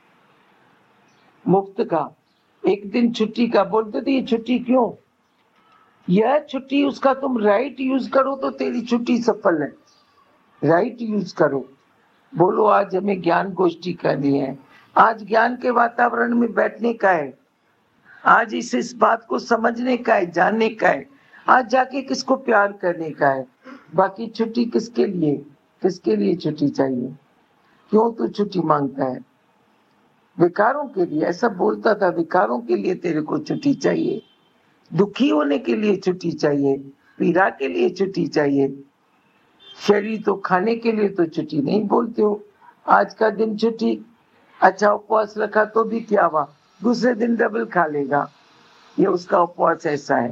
मुफ्त का, एक दिन छुट्टी का बोलते थे, ये छुट्टी क्यों, यह छुट्टी उसका तुम राइट यूज करो तो तेरी छुट्टी सफल है, राइट यूज करो। बोलो आज हमें ज्ञान गोष्ठी करनी है, आज ज्ञान के वातावरण में बैठने का है, आज इस बात को समझने का है, जानने का है, आज जाके किसको प्यार करने का है। बाकी छुट्टी किसके लिए छुट्टी चाहिए, क्यों तू छुट्टी मांगता है, विकारों के लिए। ऐसा बोलता था, विकारों के लिए तेरे को छुट्टी चाहिए, दुखी होने के लिए छुट्टी चाहिए, पीड़ा के लिए छुट्टी चाहिए, शरीर तो खाने के लिए तो छुट्टी नहीं बोलते हो। आज का दिन छुट्टी, अच्छा उपवास रखा तो भी क्या हुआ, दूसरे दिन डबल खा लेगा, ये उसका उपवास ऐसा है।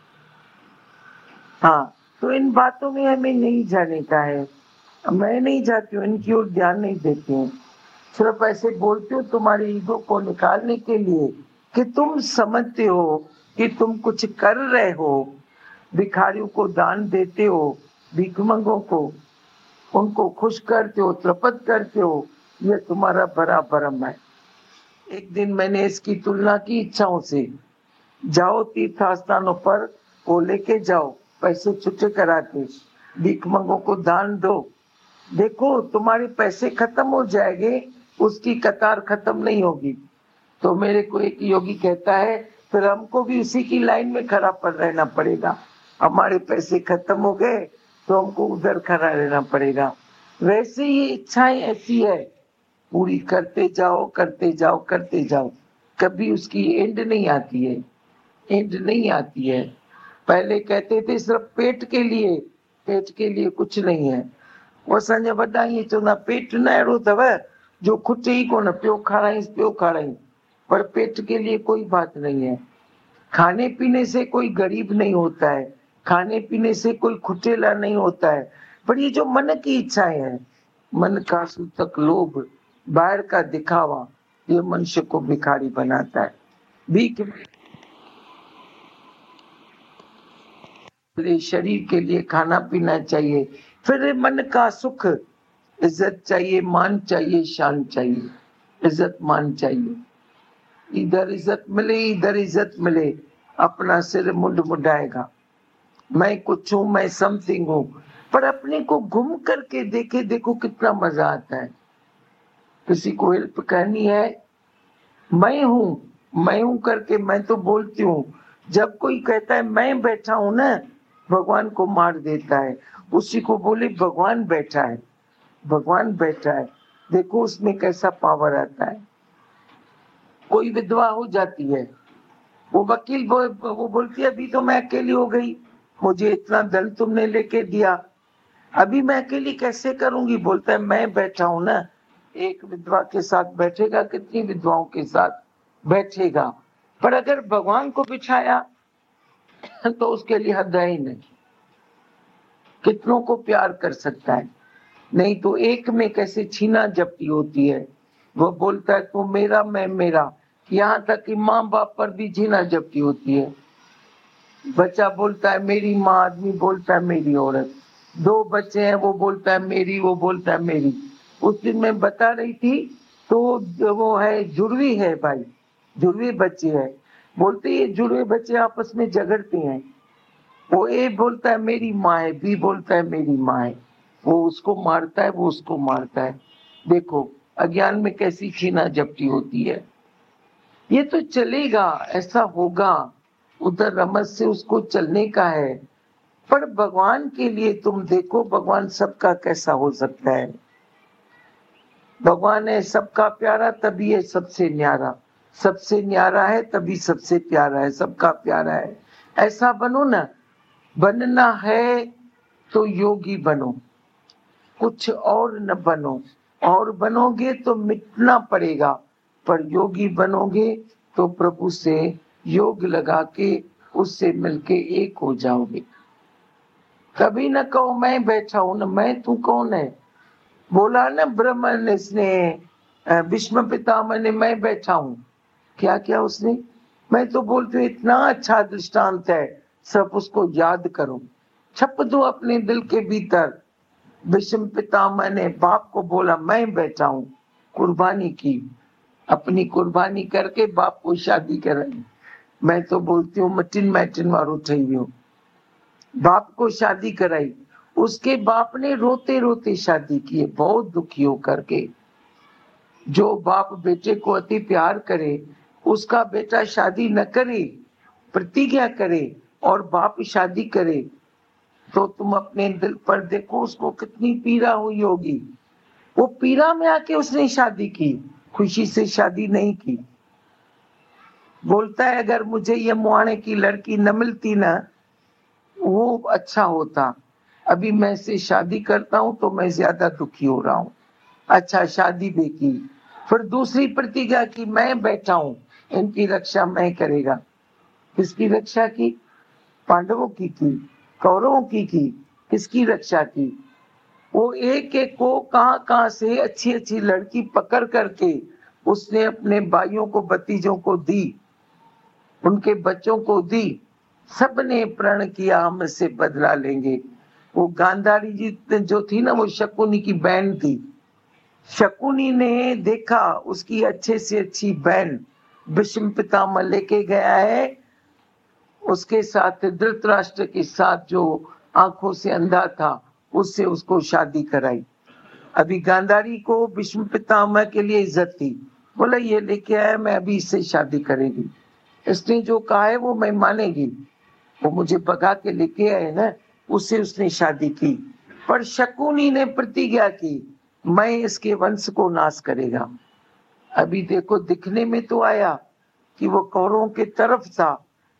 हाँ, तो इन बातों में हमें नहीं जाने का है, मैं नहीं जाती हूँ, इनकी ओर ध्यान नहीं देती हूँ, सिर्फ ऐसे बोलते हो तुम्हारे ईगो को निकालने के लिए कि तुम समझते हो कि तुम कुछ कर रहे हो, भिखारियों को दान देते हो, भिखमंगों को, उनको खुश करते हो, तृप्त करते हो, ये तुम्हारा बड़ा भरम है। एक दिन मैंने इसकी तुलना की इच्छाओं से, जाओ तीर्थ स्थानों पर वो लेके जाओ, पैसे छुट्टे करा के भिखमंगों को दान दो, देखो तुम्हारे पैसे खत्म हो जाएंगे, उसकी कतार खत्म नहीं होगी। तो मेरे को एक योगी कहता है फिर हमको भी उसी की लाइन में खड़ा पर रहना पड़ेगा, हमारे पैसे खत्म हो गए तो हमको उधर खड़ा रहना पड़ेगा। वैसे ये इच्छाएं ऐसी है, पूरी करते जाओ करते जाओ करते जाओ, कभी उसकी एंड नहीं आती है, एंड नहीं आती है। पहले कहते थे सिर्फ पेट के लिए कुछ नहीं है। वो असांजा वॾा ईअं चवंदा पेट न अहिड़ो अथव जो खुटे ई कोन, पियो खाराई, पर पेट के लिए कोई बात नहीं है। खाने पीने से कोई गरीब नहीं होता है, खाने पीने से कोई खुटेला नहीं होता है, पर ये जो मन की इच्छाएं हैं, मन का सूतक लोभ, बाहर का दिखावा, ये मनुष्य को भिखारी बनाता है। भीख शरीर के लिए खाना पीना चाहिए, फिर मन का सुख, इज्जत चाहिए, मान चाहिए, शान चाहिए, इज्जत मान चाहिए। इधर इज्जत मिले, अपना सिर मुंड मुंडाएगा, मैं कुछ हूं, मैं समथिंग हूं। पर अपने को घूम करके देखे, देखो कितना मजा आता है। किसी को हेल्प करनी है, मैं हूं करके मैं तो बोलती हूँ। जब कोई कहता है मैं बैठा हूं ना, भगवान को मार देता है। उसी को बोले भगवान बैठा है, देखो उसमें कैसा पावर आता है। कोई विधवा हो जाती है, वो वकील वो बोलती है अभी तो मैं अकेली हो गई, मुझे इतना धन तुमने लेके दिया, अभी मैं अकेली कैसे करूंगी। बोलता है मैं बैठा हूं ना। एक विधवा के साथ बैठेगा, कितनी विधवाओं के साथ बैठेगा, पर अगर भगवान को बिछाया तो उसके लिए हद है ही नहीं, कितनों को प्यार कर सकता है। नहीं तो एक में कैसे छीना झपटी होती है। वो बोलता है तो मेरा, मैं मेरा, यहाँ तक कि माँ बाप पर भी छीना झपटी होती है। बच्चा बोलता है मेरी माँ, आदमी बोलता है मेरी औरत। दो बच्चे हैं, वो बोलता है मेरी, वो बोलता है मेरी। उस दिन मैं बता रही थी, तो वो है जुड़वी है भाई, जुड़वे बच्चे हैं। बोलते ये जुड़वे बच्चे आपस में झगड़ते हैं, वो ए बोलता है मेरी माँ है, बी बोलता है मेरी माँ है, वो उसको मारता है, वो उसको मारता है। देखो अज्ञान में कैसी छीना झपटी होती है। ये तो चलेगा, ऐसा होगा, उधर रमस से उसको चलने का है। पर भगवान के लिए तुम देखो, भगवान सबका कैसा हो सकता है। भगवान है सबका प्यारा, तभी है सबसे न्यारा, सबसे न्यारा है तभी सबसे प्यारा है, सबका प्यारा है। ऐसा बनो ना, बनना है तो योगी बनो, कुछ और न बनो। और बनोगे तो मिटना पड़ेगा, पर योगी बनोगे तो प्रभु से योग लगा के उससे मिलके एक हो जाओगे। कभी न कहो मैं बैठा हूं ना, मैं तू कौन है। बोला ना ब्रह्मा ने, इसने भीष्म पितामह ने, मैं बैठा हूं। क्या क्या उसने, मैं तो बोलती हूँ इतना अच्छा दृष्टांत है, सब उसको याद करो, छप दो अपने दिल के भीतर। भीष्म पितामह ने बाप को बोला मैं बैठा हूँ, कुर्बानी की, अपनी कुर्बानी करके बाप को शादी कराई। मैं तो बोलती हूँ मटिन मैटिन वारो ठही वियो, बाप को शादी कराई। उसके बाप ने रोते रोते शादी की है, बहुत दुखी होकर के। जो बाप बेटे को अति प्यार करे, उसका बेटा शादी न करे, प्रतिज्ञा करे और बाप शादी करे, तो तुम अपने दिल पर देखो उसको कितनी पीड़ा हुई होगी। वो पीड़ा में आके उसने शादी की, खुशी से शादी नहीं की। बोलता है अगर मुझे ये मुआने की लड़की न मिलती ना, वो अच्छा होता। अभी मैं से शादी करता हूं तो मैं ज्यादा दुखी हो रहा हूं। अच्छा, शादी भी की, फिर दूसरी प्रतिज्ञा की, मैं बैठा हूं, इनकी रक्षा मैं करेगा। किसकी रक्षा की? पांडवों की कौरवों की किसकी रक्षा की? वो एक एक को कहां से अच्छी अच्छी लड़की पकड़ करके उसने अपने भाइयों को, भतीजों को दी, उनके बच्चों को दी। सबने प्रण किया हम इससे बदला लेंगे। वो गांधारी जी जो थी ना, वो शकुनी की बहन थी। शकुनी ने देखा उसकी अच्छे से अच्छी बहन भीष्म पितामह लेके गया है, उसके साथ धृतराष्ट्र के साथ जो आंखों से अंधा था, उससे उसको शादी कराई। अभी गांधारी को भीष्म पितामह के लिए इज्जत थी, बोला ये लेके आया, मैं अभी इससे शादी करेगी, इसने जो कहा है वो मैं मानेगी, वो मुझे भगा के लेके आए ना, उससे उसने शादी की। पर शकुनी ने प्रतिज्ञा की मैं इसके वंश को नाश करेगा। अभी देखो दिखने में तो आया कि वो कौरवों के तरफ था,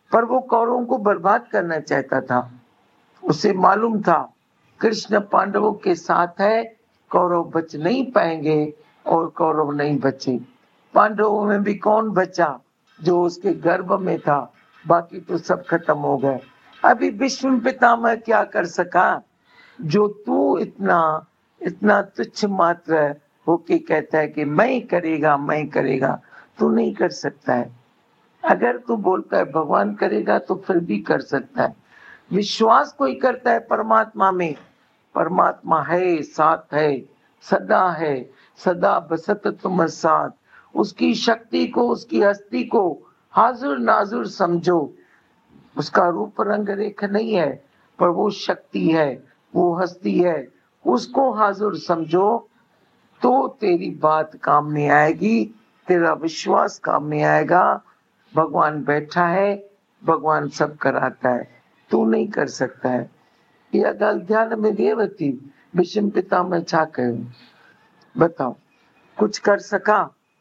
पर वो कौरवों को बर्बाद करना चाहता था। उसे मालूम था कृष्ण पांडवों के साथ है, कौरव बच नहीं पाएंगे, और कौरव नहीं बचे। पांडवों में भी कौन बचा? जो उसके गर्भ में था, बाकी तो सब खत्म हो गए। अभी भीष्म पितामह क्या कर सका? जो तू इतना तुच्छ मात्र होके कहता है कि मैं करेगा, तू नहीं कर सकता है। अगर तू बोलता है भगवान करेगा तो फिर भी कर सकता है। विश्वास कोई करता है परमात्मा में, परमात्मा है, साथ है, सदा बसत तुम साथ। उसकी शक्ति को, उसकी हस्ती को हाजुर नाजुर समझो। उसका रूप रंग रेख नहीं है, पर वो शक्ति है, वो हस्ती है, उसको हाजुर समझो तो तेरी बात काम में आएगी, तेरा विश्वास काम में आएगा। भगवान बैठा है, भगवान सब कराता है, तू नहीं कर सकता है। यह गल ध्यान में देवती भीष्म पितामह छा कयो, बताओ कुछ कर सका?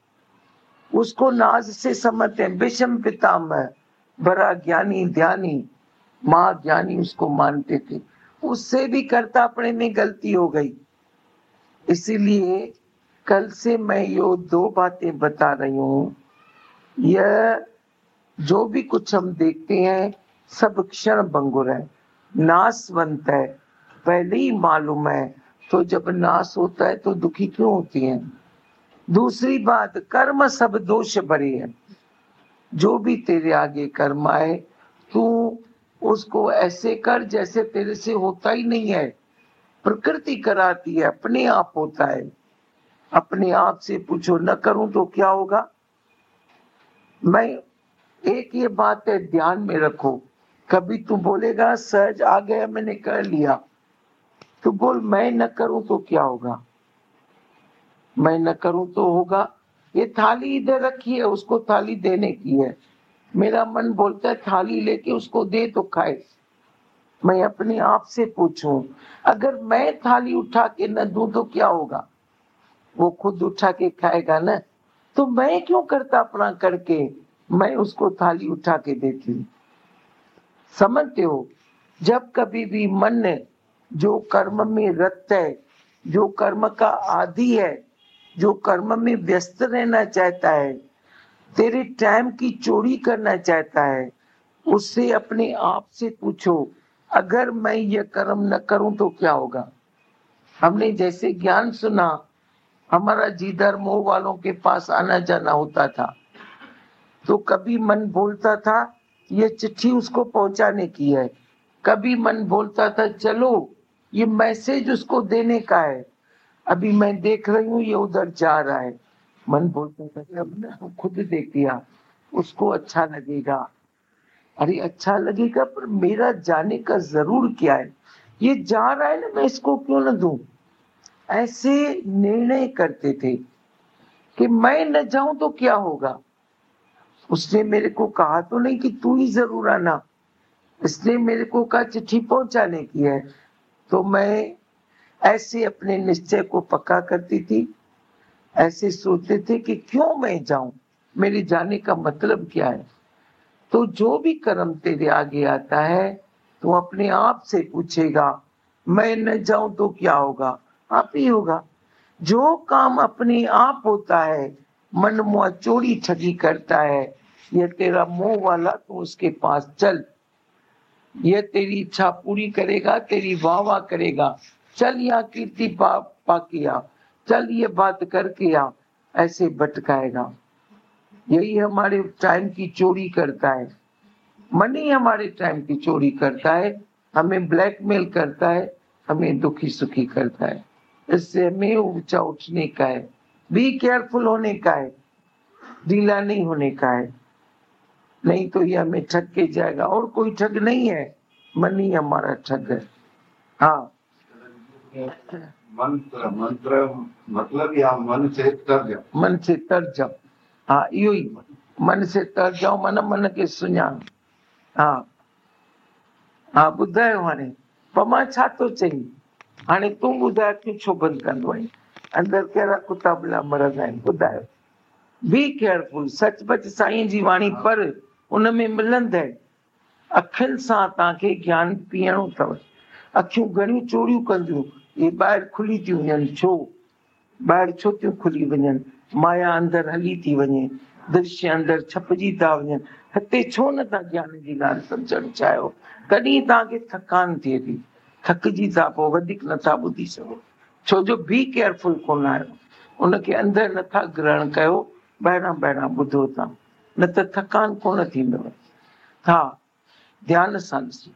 उसको नाज से समझते हैं। भीष्म पितामह बड़ा ज्ञानी ध्यानी, महाज्ञानी उसको मानते थे। उससे भी कर्तापणे में गलती हो गई। इसीलिए कल से मैं ये दो बातें बता रही हूँ। यह जो भी कुछ हम देखते हैं सब क्षण भंगुर है, नाशवंत है, पहले ही मालूम है। तो जब नाश होता है तो दुखी क्यों होती है? दूसरी बात, कर्म सब दोष भरे है। जो भी तेरे आगे कर्म आए, तू उसको ऐसे कर जैसे तेरे से होता ही नहीं है। प्रकृति कराती है, अपने आप होता है। अपने आप से पूछो न करूं तो क्या होगा? मैं एक ये बात है, ध्यान में रखो। कभी तू बोलेगा सहज आ गया मैंने कर लिया, तो बोल मैं न करूं तो क्या होगा? मैं न करूं तो होगा, ये थाली इधर रखी है, उसको थाली देने की है। मेरा मन बोलता है थाली लेके उसको दे तो खाए। मैं अपने आप से पूछूं, अगर मैं थाली उठा के न दूं तो क्या होगा? वो खुद उठा के खाएगा ना। तो मैं क्यों करता अपना करके, मैं उसको थाली उठा के देती हूँ। समझते हो? जब कभी भी मन जो कर्म में रत है, जो कर्म का आदी है, जो कर्म में व्यस्त रहना चाहता है, तेरे टाइम की चोरी करना चाहता है, उससे अपने आप से पूछो अगर मैं ये कर्म न करूं तो क्या होगा? हमने जैसे ज्ञान सुना, हमारा जिधर मोह वालों के पास आना जाना होता था, तो कभी मन बोलता था ये चिट्ठी उसको पहुंचाने की है, कभी मन बोलता था चलो ये मैसेज उसको देने का है, अभी मैं देख रही हूँ ये उधर जा रहा है। मन बोलता था कि अब ना खुद देख लिया, उसको अच्छा लगेगा। अरे अच्छा लगेगा, पर मेरा जाने का जरूर क्या है? ये जा रहा है ना, मैं इसको क्यों न दूं? ऐसे निर्णय करते थे कि मैं न जाऊं तो क्या होगा। उसने मेरे को कहा तो नहीं कि तू ही जरूर आना, इसने मेरे को कहा चिट्ठी पहुंचाने की है, तो मैं ऐसे अपने निश्चय को पक्का करती थी। ऐसे सोचते थे कि क्यों मैं जाऊं, मेरे जाने का मतलब क्या है? तो जो भी कर्म तेरे आगे आता है तो अपने आप से पूछेगा मैं न जाऊं तो क्या होगा? आप ही होगा। जो काम अपने आप होता है, मन मुआ चोरी ठगी करता है, ये तेरा मोह वाला, तो उसके पास चल। ये तेरी इच्छा पूरी करेगा, तेरी वाह वाह करेगा, चल यहाँ कीर्ति पा किया, चल ये बात करके आ, ऐसे भटकाएगा। यही हमारे टाइम की चोरी करता है। मन ही हमारे टाइम की चोरी करता है, हमें ब्लैकमेल करता है, हमें दुखी सुखी करता है। इससे हमें ऊंचा उठने का है, बी केयरफुल होने का है, ढीला नहीं होने का है, नहीं तो ये हमें ठग के जाएगा। और कोई ठग नहीं है, मन ही हमारा ठग है। हाँ, मंत्र मंत्र मतलब या मन से तर जाओ, मन से तर जाओ। हाँ इहो ही, मन से तर जाओ, मन के सुञाण। हाँ हाँ, ॿुधायो हाणे पर मां छा थो चई, हाणे तूं ॿुधाए तूं छो बंदि कंदो आहीं? अंदरि कहिड़ा कुता बिला मरंदा आहिनि, ॿुधायो। बी केयरफुल, सच बच साईं जी वाणी पर उन में मिलंदे अखियुनि सां तव्हांखे ज्ञान पीअणो अथव। अखियूं घणियूं चोरियूं कंदियूं, ये ॿाहिरि खुली थियूं वञनि। छो ॿाहिरि छो थियूं खुली वञनि? माया अंदरि हली थी वञे, दृश्य अंदरि छपजी था वञनि। हिते छो नथा ज्ञान जी ॻाल्हि सम्झणु चाहियो? तॾहिं तव्हांखे थकान थिए थी, थकिजी था पोइ वधीक नथा ॿुधी सघो, छो जो बी केयरफुल कोन आहियो, उनखे अंदरि नथा ग्रहण कयो, ॿाहिरां ॿाहिरां ॿुधो था, न त थकान कोन थींदव। हा, ध्यान सां ॾिसो।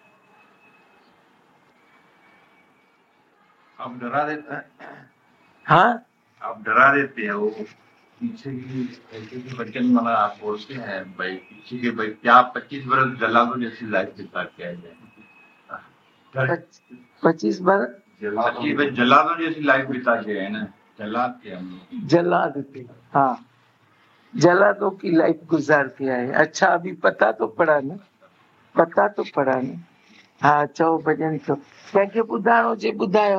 आप डरा देते हैं। हाँ, आप डरा देते हैं वो पीछे की वचन वाला आप बोलते हैं भाई पीछे के भाई क्या 25 वर्ष जला दो जैसी लाइफ बिता के आए जाए। 25 बार 25 वर्ष जला दो जैसी लाइफ बिता के है ना, जला के हम जला देते। हाँ, जला दो की लाइफ गुजार के आए। अच्छा, अभी पता तो पड़ा ना, पता तो पड़ा ना। हाँ, चओ भजन चओ, कंहिंखे ॿुधाइणो हुजे ॿुधायो।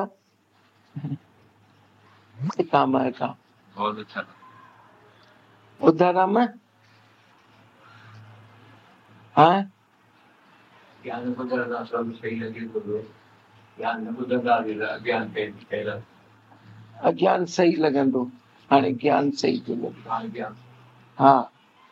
काम है काम। बहुत अच्छा उदाराम। हाँ, ज्ञान ॿुधंदा सभु सही लॻे थो पियो, ज्ञान न ॿुधंदा अज्ञान थियल अज्ञान सही लॻंदो, हाणे ज्ञान सही थो लॻे। ज्ञान। हाँ,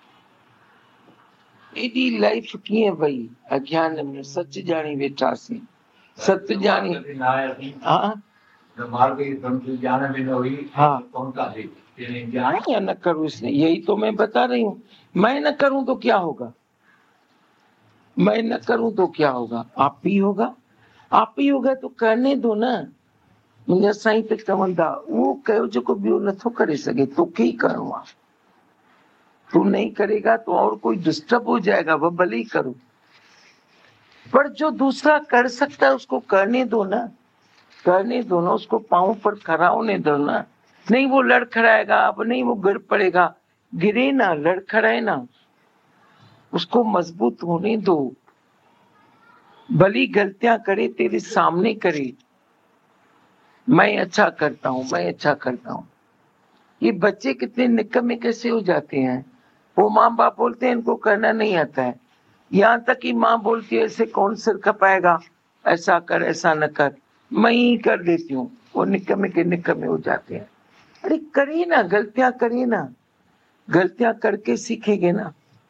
एॾी लाइफ कीअं वई अज्ञान में, सच ॼाणी वेठासीं, सत ॼाणी। हाँ, मार्ग की समझ ज्ञान में न हुई। हाँ, कौन सा थी ज्ञान या न करूँ इसने, यही तो मैं बता रही हूँ। मैं न करूँ तो क्या होगा? मैं न करूँ तो क्या होगा? आप ही होगा, आप ही होगा तो करने दो ना। मुंहिंजा साईं त चवंदा, उहो कयो जेको ॿियो नथो करे सघे, तोखे ही करिणो आहे। तू नहीं करेगा तो और कोई डिस्टर्ब हो जाएगा, वह भले ही करो, पर जो दूसरा कर सकता है उसको करने दो ना, करने दो ना, उसको पांव पर खड़ा होने दो ना। नहीं वो लड़खड़ाएगा, अब नहीं वो गिर पड़ेगा, गिरे ना, लड़खड़ाए ना, उसको मजबूत होने दो। भली गलतियां करे, तेरे सामने करे, मैं अच्छा करता हूँ, मैं अच्छा करता हूँ। ये बच्चे कितने निकम्मे कैसे हो जाते हैं। वो माँ बाप बोलते हैं इनको करना नहीं आता है, यहाँ तक कि माँ बोलती है ऐसे कौन सिर खपाएगा, ऐसा कर ऐसा न कर, मैं ही कर देती हूँ। वो निकम्मे के निकम्मे हो जाते हैं। अरे करिए ना, गलतियां करिए ना, गलतियां करके सीखेंगे ना।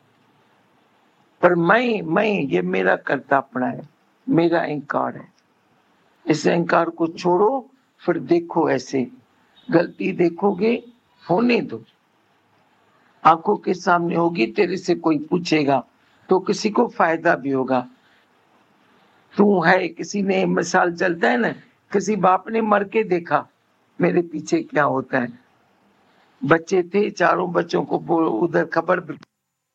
पर मैं ये मेरा कर्तापना है, मेरा अहंकार है। इस अहंकार को छोड़ो, फिर देखो ऐसे गलती देखोगे, होने दो, आंखों के सामने होगी, तेरे से कोई पूछेगा तो किसी को फायदा भी होगा। तू है, किसी ने मिसाल चलता है ना, किसी बाप ने मर के देखा मेरे पीछे क्या होता है। बच्चे थे, चारों बच्चों को उधर खबर